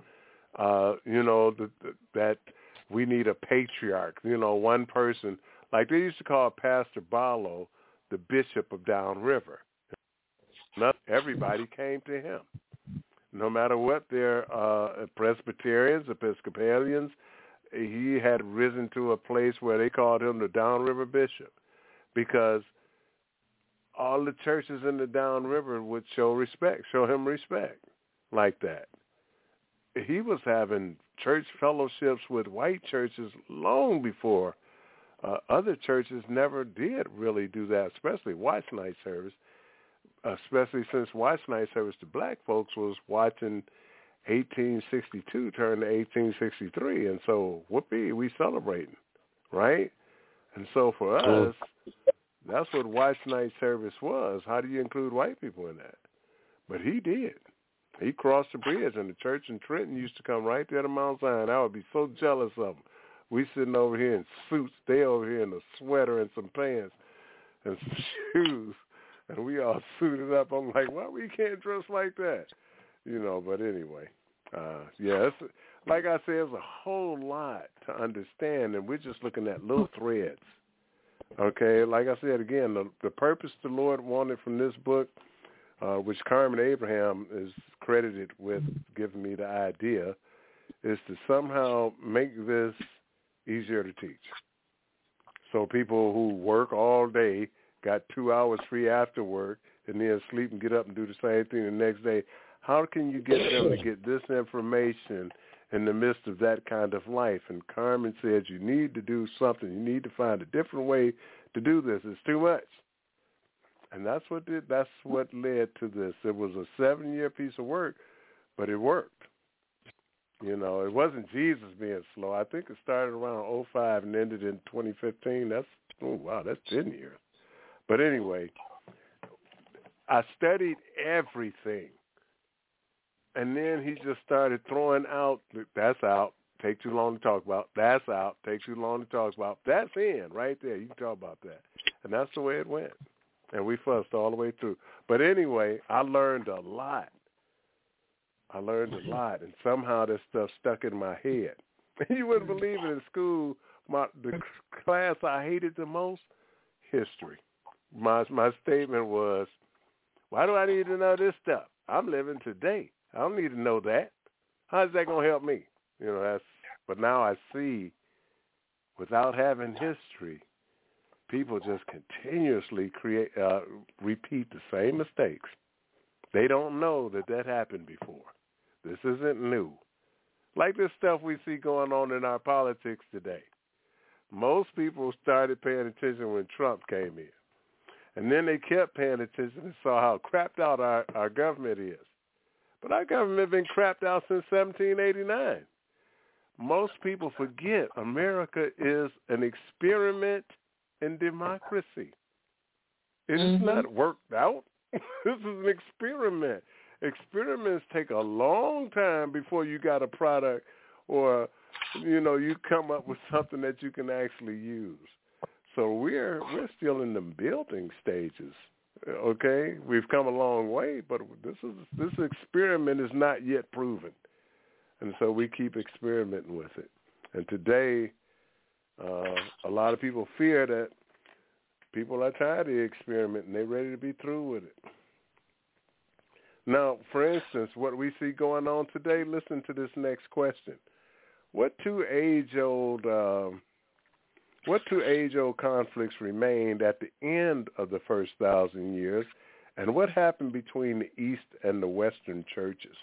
Speaker 2: that we need a patriarch. One person, like they used to call Pastor Barlow the Bishop of Downriver. Not everybody came to him. No matter what they're Presbyterians, Episcopalians, he had risen to a place where they called him the Downriver Bishop, because all the churches in the Downriver would show him respect like that. He was having church fellowships with white churches long before other churches never did really do that, especially Watch Night service. Especially since Watch Night service to black folks was watching 1862 turn to 1863, and so whoopee, we celebrating, right? And so for us, that's what Watch Night service was. How do you include white people in that? But he did. He crossed the bridge, and the church in Trenton used to come right there to Mount Zion. I would be so jealous of them. We sitting over here in suits, they over here in a sweater and some pants and some shoes. And we all suited up. I'm like, why we can't dress like that? But anyway, like I said, there's a whole lot to understand, and we're just looking at little threads. Okay, like I said again, the purpose the Lord wanted from this book, which Carmen Abraham is credited with giving me the idea, is to somehow make this easier to teach. So people who work all day got 2 hours free after work and then sleep and get up and do the same thing the next day. How can you get them to get this information in the midst of that kind of life? And Carmen said, you need to do something. You need to find a different way to do this. It's too much. And that's what led to this. It was a 7-year piece of work, but it worked. You know, it wasn't Jesus being slow. I think it started around 2005 and ended in 2015. That's 10 years. But anyway, I studied everything. And then he just started throwing out, that's out, take too long to talk about. That's out, take too long to talk about. That's in, right there. You can talk about that. And that's the way it went. And we fussed all the way through. But anyway, I learned a lot. And somehow this stuff stuck in my head. You wouldn't believe it, in school, the class I hated the most, history. My statement was, why do I need to know this stuff? I'm living today. I don't need to know that. How's that going to help me? You know, but now I see, without having history, people just continuously repeat the same mistakes. They don't know that happened before. This isn't new. Like this stuff we see going on in our politics today. Most people started paying attention when Trump came in. And then they kept paying attention and saw how crapped out our government is. But our government has been crapped out since 1789. Most people forget America is an experiment in democracy. It is not worked out. This is an experiment. Experiments take a long time before you got a product or, you come up with something that you can actually use. So we're still in the building stages. Okay, we've come a long way, but this experiment is not yet proven, and so we keep experimenting with it. And today, a lot of people fear that people are tired of the experiment and they're ready to be through with it. Now, for instance, what we see going on today. Listen to this next question: What two age-old conflicts remained at the end of the first 1,000 years, and what happened between the East and the Western churches?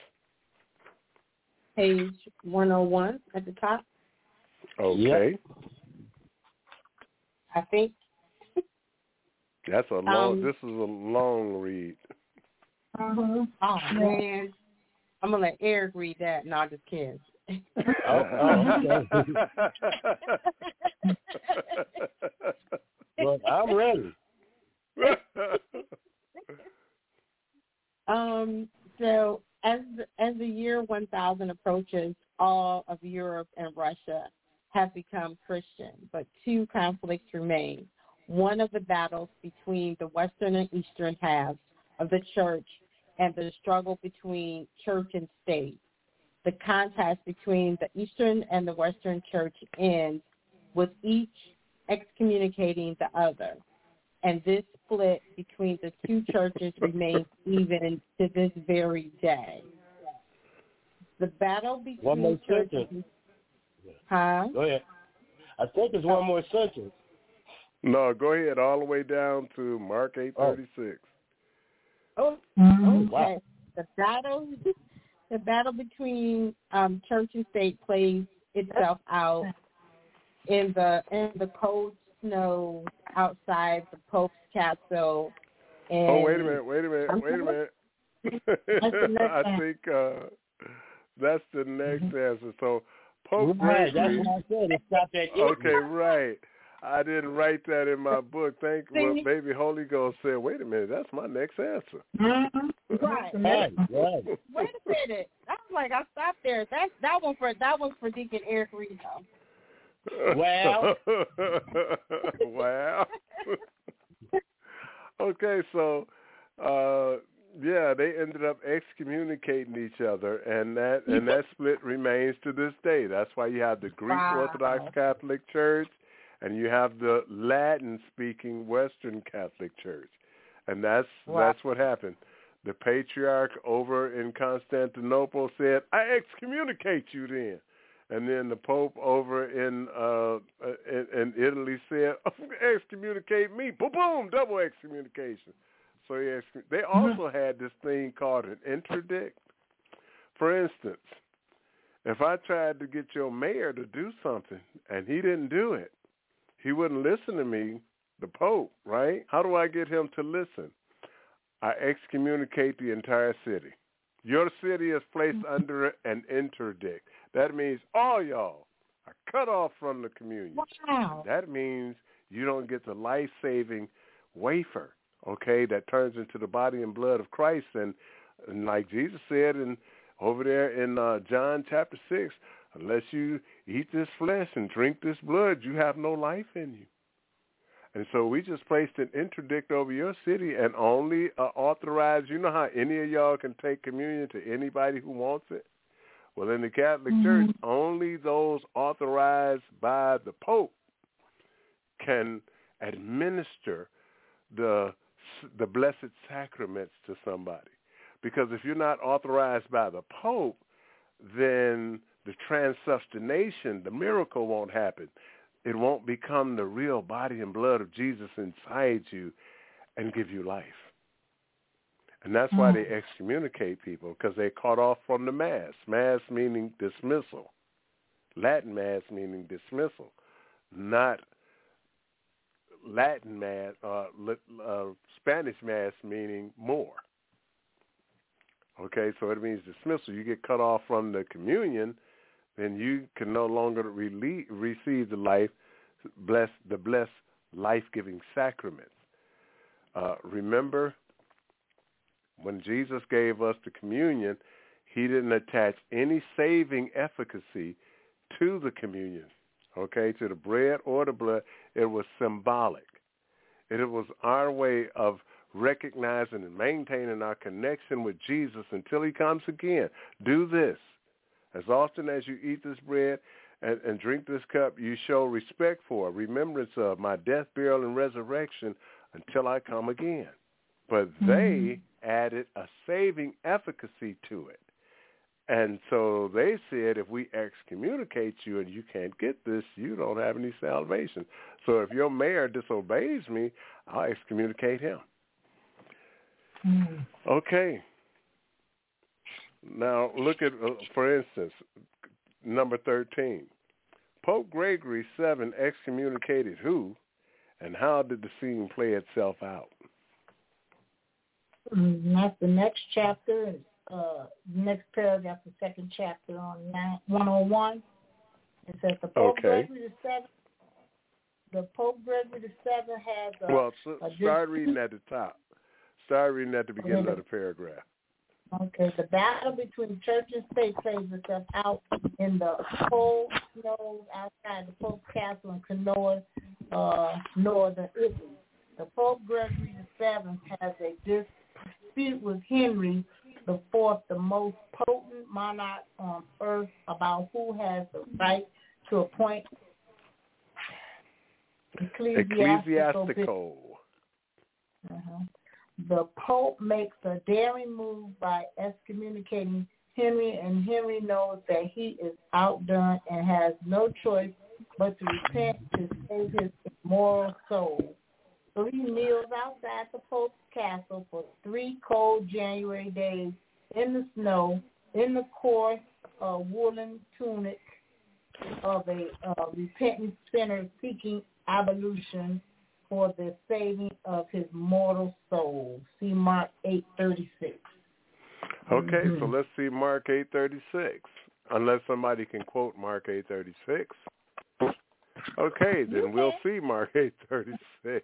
Speaker 7: Page 101 at the top.
Speaker 2: Okay.
Speaker 9: Yep.
Speaker 7: I think.
Speaker 2: That's a long. This is a long read.
Speaker 7: Oh man, I'm gonna let Eric read that. No, I'm just kidding.
Speaker 9: Okay. Look, I'm ready.
Speaker 7: So as the year 1000 approaches, all of Europe and Russia have become Christian, but two conflicts remain. One of the battles between the Western and Eastern halves of the church and the struggle between church and state. The contest between the Eastern and the Western church ends with each excommunicating the other. And this split between the two churches remains even to this very day. The battle between
Speaker 9: one more
Speaker 7: churches...
Speaker 9: sentence.
Speaker 7: Huh?
Speaker 9: Go ahead. I think it's one more sentence.
Speaker 2: No, go ahead all the way down to Mark 8:36.
Speaker 7: Oh,
Speaker 9: okay.
Speaker 7: Wow. The battle between church and state plays itself out in the cold snow outside the Pope's castle. And
Speaker 2: wait a minute. I think that's the next answer. So Pope
Speaker 9: Right,
Speaker 2: Gregory.
Speaker 9: that's what I said. It stopped at
Speaker 2: Okay, right. I didn't write that in my book. Baby Holy Ghost said, wait a minute, that's my next answer.
Speaker 7: Right.
Speaker 9: Right.
Speaker 7: Wait a minute. I was like, I stopped there. That one's for Deacon Eric Reed.
Speaker 9: Well.
Speaker 2: Wow. Okay, so Yeah, they ended up excommunicating each other, and that split remains to this day. That's why you have the Greek Orthodox Catholic Church, and you have the Latin-speaking Western Catholic Church, and that's what happened. The patriarch over in Constantinople said, "I excommunicate you then," and then the Pope over in Italy said, "Excommunicate me." Boom, double excommunication. So they also had this thing called an interdict. For instance, if I tried to get your mayor to do something and he didn't do it, he wouldn't listen to me, the Pope, right? How do I get him to listen? I excommunicate the entire city. Your city is placed under an interdict. That means all y'all are cut off from the communion.
Speaker 5: Wow.
Speaker 2: That means you don't get the life-saving wafer, okay, that turns into the body and blood of Christ. And like Jesus said over there in John chapter 6, unless you eat this flesh and drink this blood, you have no life in you. And so we just placed an interdict over your city and only authorized, you know how any of y'all can take communion to anybody who wants it? Well, in the Catholic Church, only those authorized by the Pope can administer the blessed sacraments to somebody. Because if you're not authorized by the Pope, then the transubstantiation, the miracle won't happen. It won't become the real body and blood of Jesus inside you and give you life. And that's why they excommunicate people, because they're cut off from the Mass. Mass meaning dismissal. Latin Mass meaning dismissal, not Latin Mass, Spanish Mass meaning more. Okay, so it means dismissal. You get cut off from the communion, then you can no longer receive the blessed life-giving sacraments. Remember, when Jesus gave us the communion, he didn't attach any saving efficacy to the communion, okay, to the bread or the blood. It was symbolic. It was our way of recognizing and maintaining our connection with Jesus until he comes again. Do this. As often as you eat this bread and drink this cup, you show respect for, remembrance of my death, burial, and resurrection until I come again. But they added a saving efficacy to it. And so they said, if we excommunicate you and you can't get this, you don't have any salvation. So if your mayor disobeys me, I'll excommunicate him. Okay. Now look at, for instance, number 13. Pope Gregory VII excommunicated who, and how did the scene play itself out?
Speaker 8: That's the next chapter, next paragraph, the second chapter on 101. It says the Pope Gregory VII. The Pope Gregory VII has a.
Speaker 2: Well, start reading at the top. Start reading at the beginning of the paragraph.
Speaker 8: Okay, the battle between church and state plays itself out in the cold snows outside the Pope's castle in Connaught, northern Italy. The Pope Gregory VII has a dispute with Henry IV, the most potent monarch on earth, about who has the right to appoint ecclesiastical. The Pope makes a daring move by excommunicating Henry, and Henry knows that he is outdone and has no choice but to repent to save his immoral soul. So he kneels outside the Pope's castle for 3 cold January days in the snow, in the coarse woolen tunic of a repentant sinner seeking absolution for the saving of his mortal soul. See Mark 8:36.
Speaker 2: Okay, so let's see Mark 8:36. Unless somebody can quote Mark 8:36. Okay, then we'll see Mark 8:36.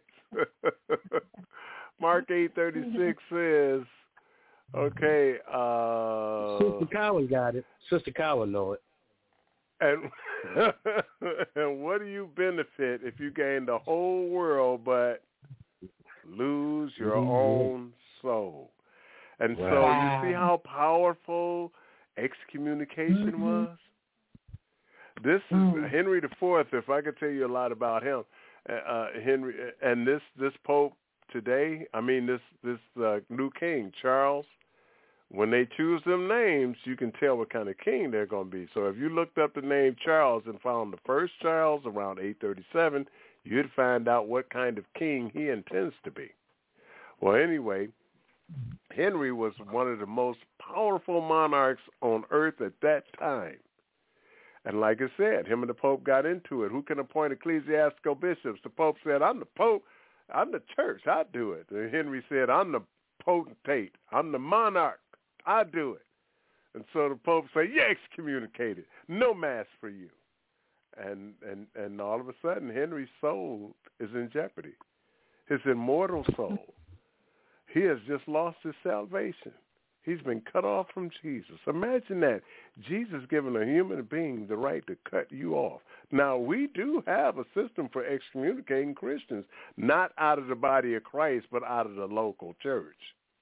Speaker 2: Mark 8:36 says, okay.
Speaker 9: Sister Cowan got it. Sister Cowan know it.
Speaker 2: And what do you benefit if you gain the whole world but lose your own soul? And so you see how powerful excommunication was? This is Henry IV, if I could tell you a lot about him. Henry and this Pope today, this new king, Charles, when they choose them names, you can tell what kind of king they're going to be. So if you looked up the name Charles and found the first Charles around 837, you'd find out what kind of king he intends to be. Well, anyway, Henry was one of the most powerful monarchs on earth at that time. And like I said, him and the Pope got into it. Who can appoint ecclesiastical bishops? The Pope said, I'm the Pope. I'm the church. I do it. And Henry said, I'm the potentate. I'm the monarch. I do it. And so the Pope said, you're excommunicated. No mass for you. And all of a sudden, Henry's soul is in jeopardy. His immortal soul. He has just lost his salvation. He's been cut off from Jesus. Imagine that. Jesus giving a human being the right to cut you off. Now, we do have a system for excommunicating Christians, not out of the body of Christ, but out of the local church.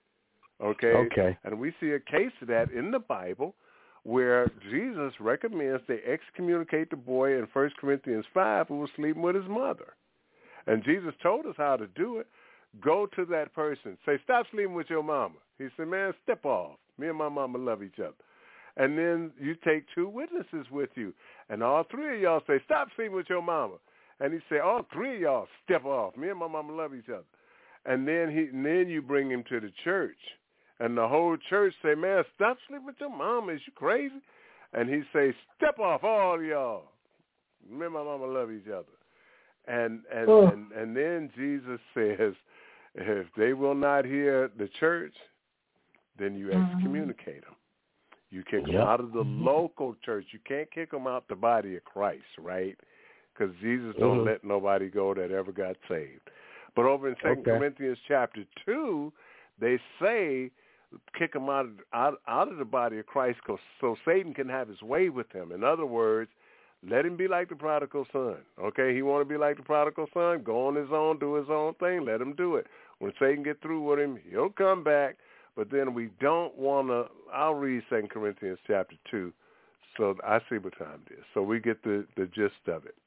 Speaker 2: Okay? And we see a case of that in the Bible where Jesus recommends they excommunicate the boy in 1 Corinthians 5 who was sleeping with his mother. And Jesus told us how to do it. Go to that person. Say, stop sleeping with your mama. He said, man, step off. Me and my mama love each other. And then you take 2 witnesses with you. And all 3 of y'all say, stop sleeping with your mama. And he said, all 3 of y'all step off. Me and my mama love each other. And then you bring him to the church. And the whole church say, man, stop sleeping with your mama. Is you crazy? And he say, step off, all of y'all. Me and my mama love each other. And then Jesus says, if they will not hear the church, then you excommunicate them. You kick them out of the local church. You can't kick them out the body of Christ, right? Because Jesus don't let nobody go that ever got saved. But over in 2 Corinthians chapter 2, they say kick them out of the body of Christ so Satan can have his way with him. In other words, let him be like the prodigal son. Okay, he want to be like the prodigal son, go on his own, do his own thing, let him do it. When Satan get through with him, he'll come back. But then we don't want to, I'll read 2 Corinthians chapter 2, so I see what time it is. So we get the gist of it.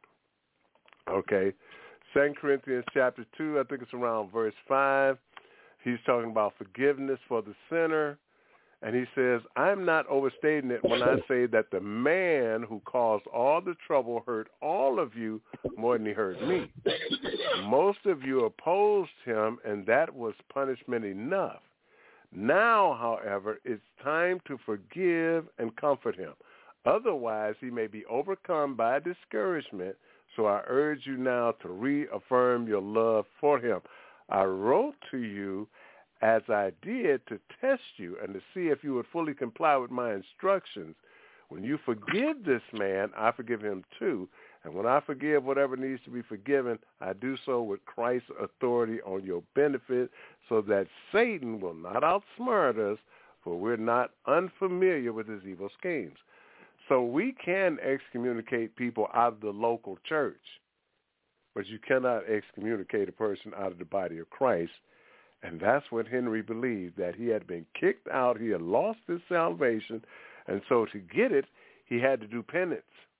Speaker 2: Okay, 2 Corinthians chapter 2, I think it's around verse 5. He's talking about forgiveness for the sinner. And he says, I'm not overstating it when I say that the man who caused all the trouble hurt all of you more than he hurt me. Most of you opposed him, and that was punishment enough. Now, however, it's time to forgive and comfort him. Otherwise, he may be overcome by discouragement. So I urge you now to reaffirm your love for him. I wrote to you as I did to test you and to see if you would fully comply with my instructions. When you forgive this man, I forgive him too. And when I forgive whatever needs to be forgiven, I do so with Christ's authority on your benefit so that Satan will not outsmart us, for we're not unfamiliar with his evil schemes. So we can excommunicate people out of the local church, but you cannot excommunicate a person out of the body of Christ. And that's what Henry believed, that he had been kicked out, he had lost his salvation, and so to get it, he had to do penance.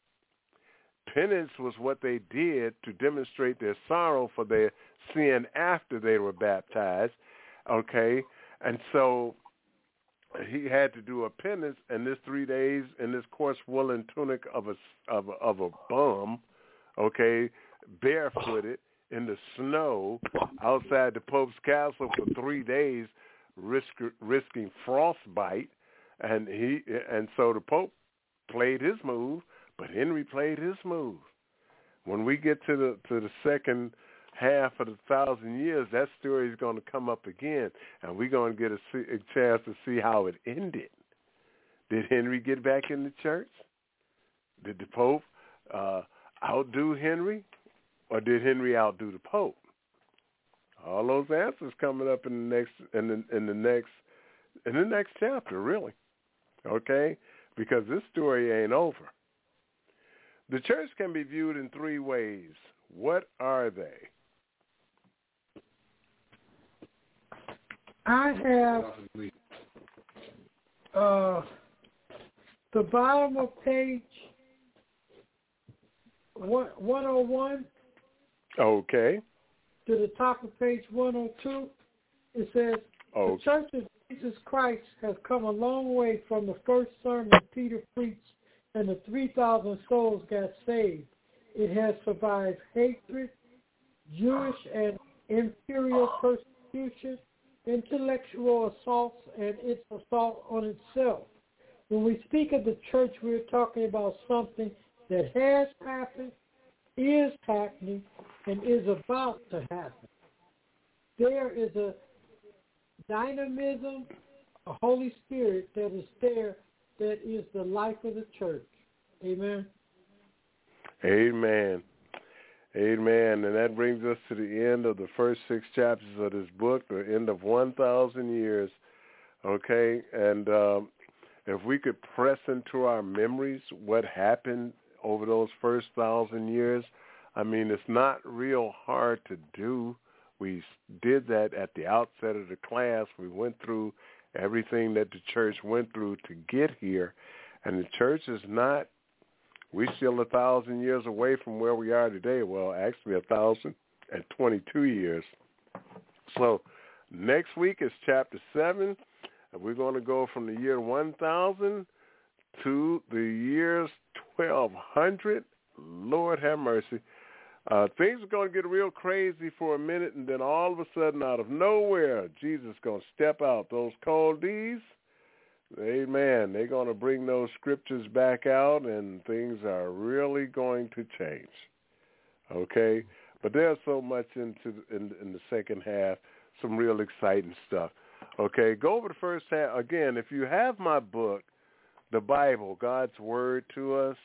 Speaker 2: Penance was what they did to demonstrate their sorrow for their sin after they were baptized, okay? And so he had to do a penance, and this 3 days in this coarse woolen tunic of a bum, okay, barefooted, in the snow outside the Pope's castle for 3 days, risking frostbite, and so the Pope played his move, but Henry played his move. When we get to the second half of the 1,000 years, that story is going to come up again, and we're going to get a chance to see how it ended. Did Henry get back in the church? Did the Pope outdo Henry? Or did Henry outdo the Pope? All those answers coming up in the next chapter, really. Okay? Because this story ain't over. The church can be viewed in 3 ways. What are they?
Speaker 5: I have the bottom of page 101.
Speaker 2: Okay.
Speaker 5: To the top of page 102, it says, The Church of Jesus Christ has come a long way from the first sermon Peter preached and the 3,000 souls got saved. It has survived hatred, Jewish and imperial persecution, intellectual assaults, and its assault on itself. When we speak of the church, we're talking about something that has happened, is happening, and is about to happen. There is a dynamism, a Holy Spirit that is there, that is the life of the church. Amen.
Speaker 2: Amen. Amen. And that brings us to the end of the first 6 chapters of this book, the end of 1,000 years. Okay? And if we could press into our memories what happened over those first 1,000 years, I mean, it's not real hard to do. We did that at the outset of the class. We went through everything that the church went through to get here. And the church is not, we're still 1,000 years away from where we are today. Well, actually 1,022 years. So next week is chapter 7. And we're going to go from the year 1,000 to the years 1,200. Lord have mercy. Things are going to get real crazy for a minute, and then all of a sudden, out of nowhere, Jesus is going to step out. Those cold D's, amen, they're going to bring those scriptures back out, and things are really going to change. Okay? But there's so much in the second half, some real exciting stuff. Okay, go over the first half. Again, if you have my book, the Bible, God's Word to Us,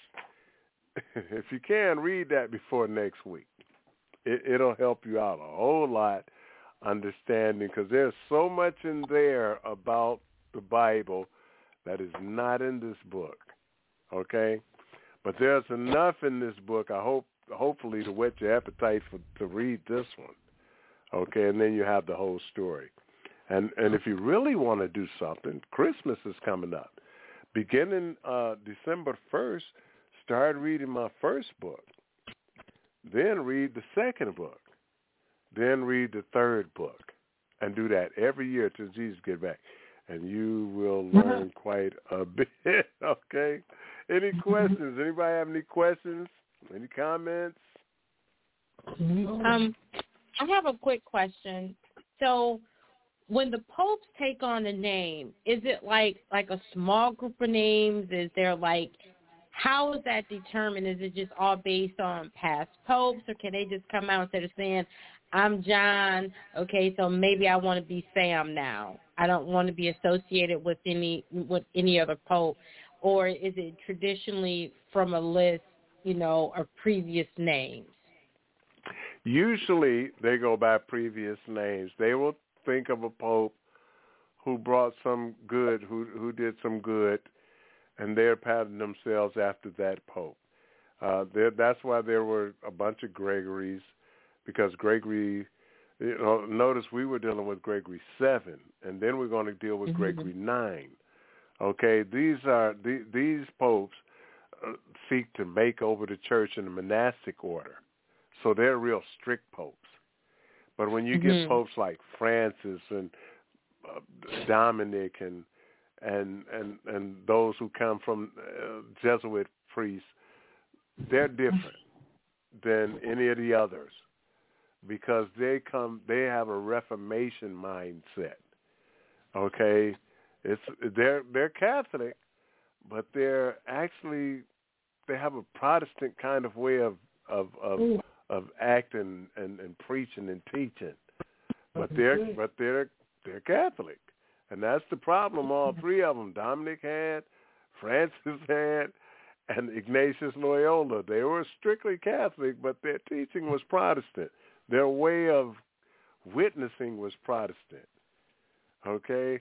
Speaker 2: if you can, read that before next week. It'll help you out a whole lot understanding, because there's so much in there about the Bible that is not in this book, okay? But there's enough in this book, hopefully, to whet your appetite to read this one, okay? And then you have the whole story. And if you really want to do something, Christmas is coming up. Beginning December 1st, start reading my first book. Then read the second book. Then read the third book. And do that every year till Jesus get back. And you will learn quite a bit, okay? Any questions? Anybody have any questions? Any comments?
Speaker 7: I have a quick question. So when the popes take on a name, is it like a small group of names? Is there how is that determined? Is it just all based on past popes, or can they just come out instead of saying, I'm John, okay, so maybe I want to be Sam now. I don't want to be associated with any other pope. Or is it traditionally from a list, of previous names?
Speaker 2: Usually they go by previous names. They will think of a pope who brought some good, who did some good, and they're patterning themselves after that pope. That's why there were a bunch of Gregories, because Gregory, notice we were dealing with Gregory 7, and then we're going to deal with Gregory 9. Okay, these popes seek to make over the church in the monastic order, so they're real strict popes. But when you get popes like Francis and Dominic and those who come from Jesuit priests, they're different than any of the others, because they have a Reformation mindset. Okay, they're Catholic, but they have a Protestant kind of way of acting and preaching and teaching, but they're Catholic. And that's the problem all three of them, Dominic had, Francis had, and Ignatius Loyola. They were strictly Catholic, but their teaching was Protestant. Their way of witnessing was Protestant. Okay?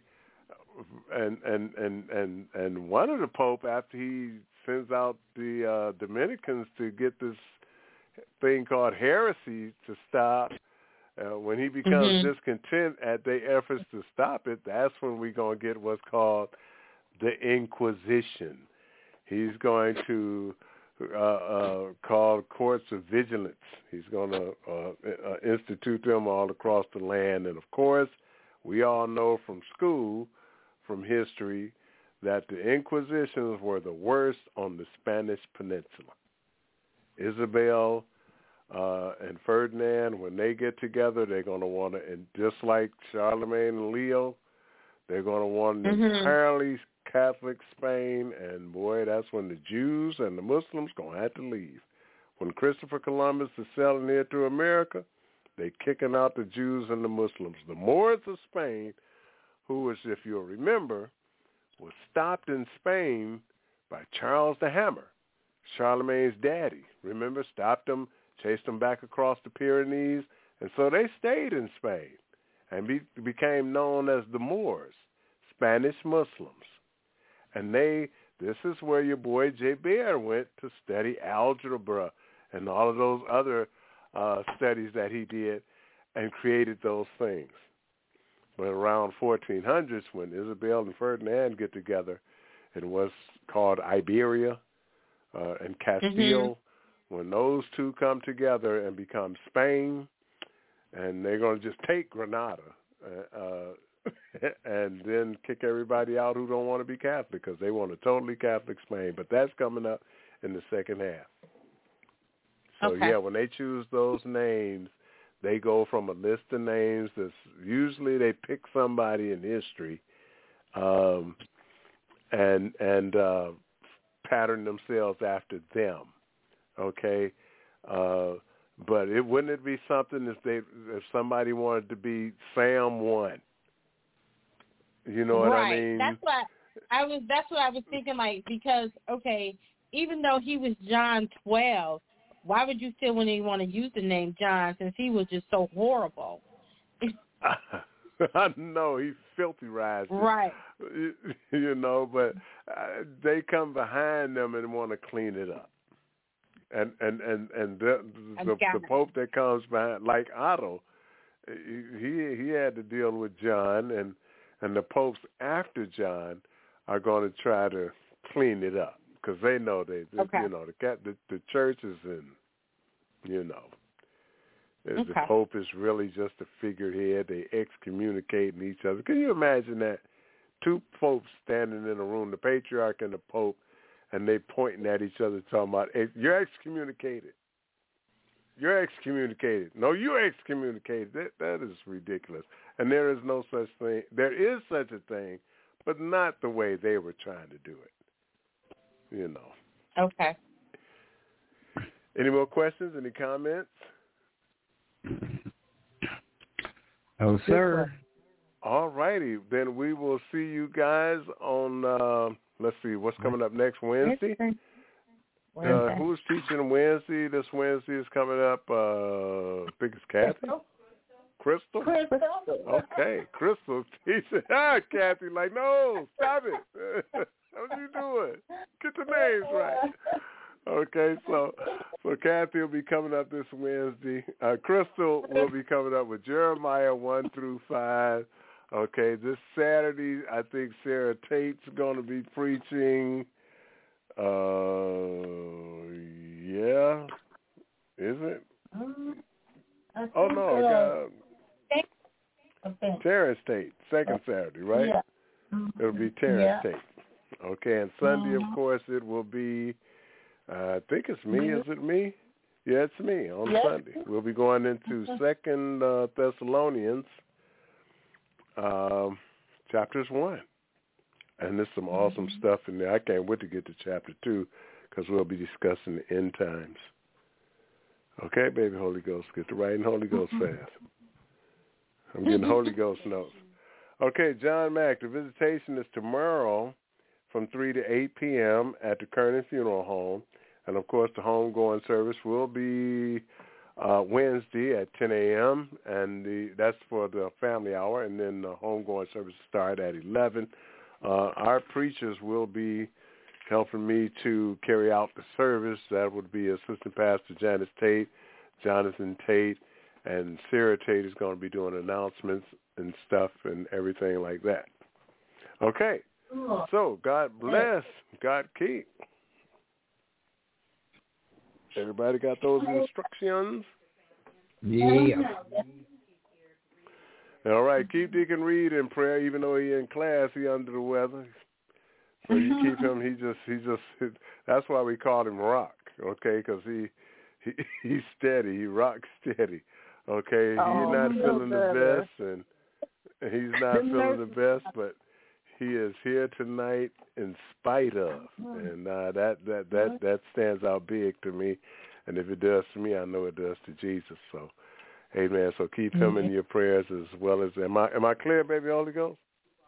Speaker 2: And one of the Pope, after he sends out the Dominicans to get this thing called heresy to stop, When he becomes discontent at their efforts to stop it, that's when we're going to get what's called the Inquisition. He's going to call courts of vigilance. He's going to institute them all across the land. And, of course, we all know from school, from history, that the Inquisitions were the worst on the Spanish Peninsula. Isabel and Ferdinand, when they get together, they're going to want to, and just like Charlemagne and Leo, they're going to want an entirely Catholic Spain, and boy, that's when the Jews and the Muslims going to have to leave. When Christopher Columbus is sailing here to America, they're kicking out the Jews and the Muslims. The Moors of Spain, who was, if you'll remember, was stopped in Spain by Charles the Hammer, Charlemagne's daddy. Remember, stopped them, chased them back across the Pyrenees, and so they stayed in Spain and became known as the Moors, Spanish Muslims. And this is where your boy Jay Baer went to study algebra and all of those other studies that he did and created those things. But around 1400s, when Isabel and Ferdinand get together, it was called Iberia and Castile. When those two come together and become Spain, and they're going to just take Granada and then kick everybody out who don't want to be Catholic because they want a totally Catholic Spain. But that's coming up in the second half. So, yeah, when they choose those names, they go from a list of names that's usually they pick somebody in history and pattern themselves after them. Okay, but wouldn't it be something if somebody wanted to be Sam 1? You know what I mean?
Speaker 7: That's what I was thinking. Like, because even though he was John 12, why would you still wouldn't even want to use the name John since he was just so horrible?
Speaker 2: I know, he's filthy rising.
Speaker 7: Right.
Speaker 2: You know, but they come behind them and want to clean it up. And the Pope that comes behind, like Otto, he had to deal with John, and the popes after John are going to try to clean it up because they know you know the church is in, you know, the Pope is really just a figurehead. They excommunicating each other. Can you imagine that? Two popes standing in a room, the patriarch and the Pope, and they pointing at each other talking about, you're excommunicated. You're excommunicated. No, you're excommunicated. That is ridiculous. And there is no such thing. There is such a thing, but not the way they were trying to do it. You know.
Speaker 7: Okay.
Speaker 2: Any more questions? Any comments?
Speaker 3: Oh, sir.
Speaker 2: All righty. Then we will see you guys on, let's see, what's coming up next Wednesday? Who's teaching Wednesday? This Wednesday is coming up, I think it's Kathy. Crystal? Okay, Crystal's teaching. Kathy, like, no, stop it. What are you doing? Get the names right. Okay, so Kathy will be coming up this Wednesday. Crystal will be coming up with Jeremiah 1 through 5. Okay, this Saturday, I think Sarah Tate's going to be preaching. Yeah, is it? Oh, no, Terrence Tate, second Saturday, right?
Speaker 8: Yeah.
Speaker 2: It'll be Terrence Tate. Okay, and Sunday, of course, it will be, I think it's me. Is it me? Yeah, it's me on Sunday. We'll be going into 2 Thessalonians, chapters 1. And there's some awesome stuff in there. I can't wait to get to chapter 2 because we'll be discussing the end times. Okay, baby Holy Ghost. Get to writing Holy Ghost fast. I'm getting Holy Ghost notes. Okay, John Mack, the visitation is tomorrow from 3 to 8 p.m. at the Kernan Funeral Home. And, of course, the homegoing service will be Wednesday at 10 a.m., and that's for the family hour, and then the homegoing service start at 11. Our preachers will be helping me to carry out the service. That would be Assistant Pastor Janice Tate, Jonathan Tate, And Sarah Tate is going to be doing announcements and stuff and everything like that. Okay. So, God bless. God keep. Everybody got those instructions?
Speaker 3: Yeah.
Speaker 2: All right. Keep Deacon Reed in prayer, even though he's in class, he's under the weather. So you keep him. He just. That's why we call him Rock. Okay, because he's steady. He rocks steady. Okay, he's not feeling the best, and he's not feeling the best, but he is here tonight in spite of, and that stands out big to me. And if it does to me, I know it does to Jesus. So, amen. So keep him in your prayers as well as. Am I clear, baby Holy Ghost?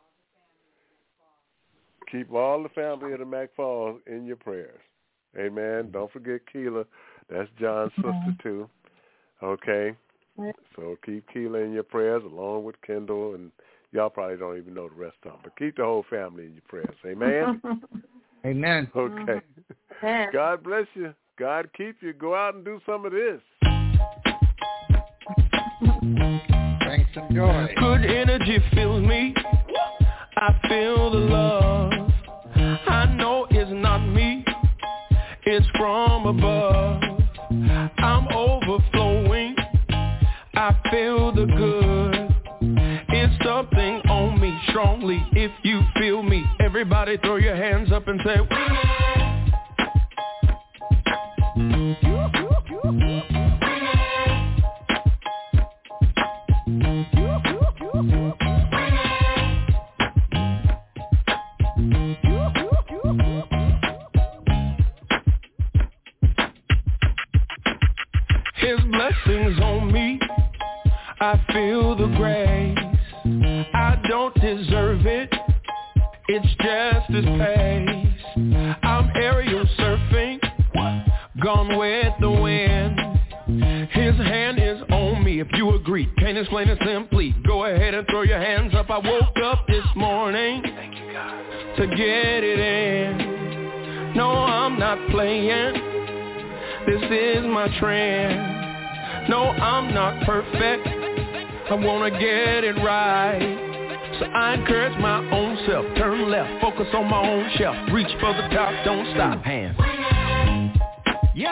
Speaker 2: Keep all the family of the McFalls in your prayers. Amen. Don't forget Keela. That's John's sister too. Okay. So keep Keela in your prayers along with Kendall, and y'all probably don't even know the rest of them. But keep the whole family in your prayers. Amen.
Speaker 3: Amen.
Speaker 2: Okay. God bless you. God keep you. Go out and do some of this.
Speaker 3: Thanks and joy.
Speaker 1: Good energy fills me. I feel the love. I know it's not me. It's from above. I'm overflowing. I feel the good. It's something on me strongly. If you feel me, everybody throw your hands up and say, His blessings on me. I feel the grace. I don't deserve it. It's just his pace. I'm aerial surfing, gone with the wind. His hand is on me. If you agree, can't explain it simply. Go ahead and throw your hands up. I woke up this morning to get it in. No, I'm not playing. This is my trend. No, I'm not perfect. I wanna get it right. So I encourage my own self. Turn left, focus on my own shelf. Reach for the top, don't stop. Hands. Yeah.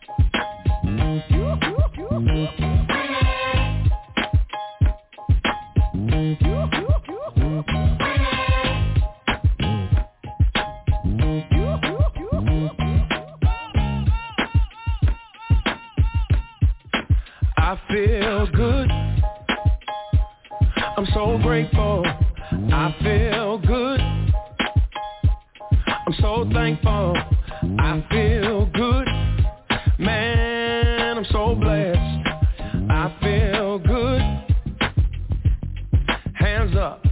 Speaker 1: I feel good. I'm so grateful. I feel good. I'm so thankful. I feel good. Man, I'm so blessed. I feel good. Hands up.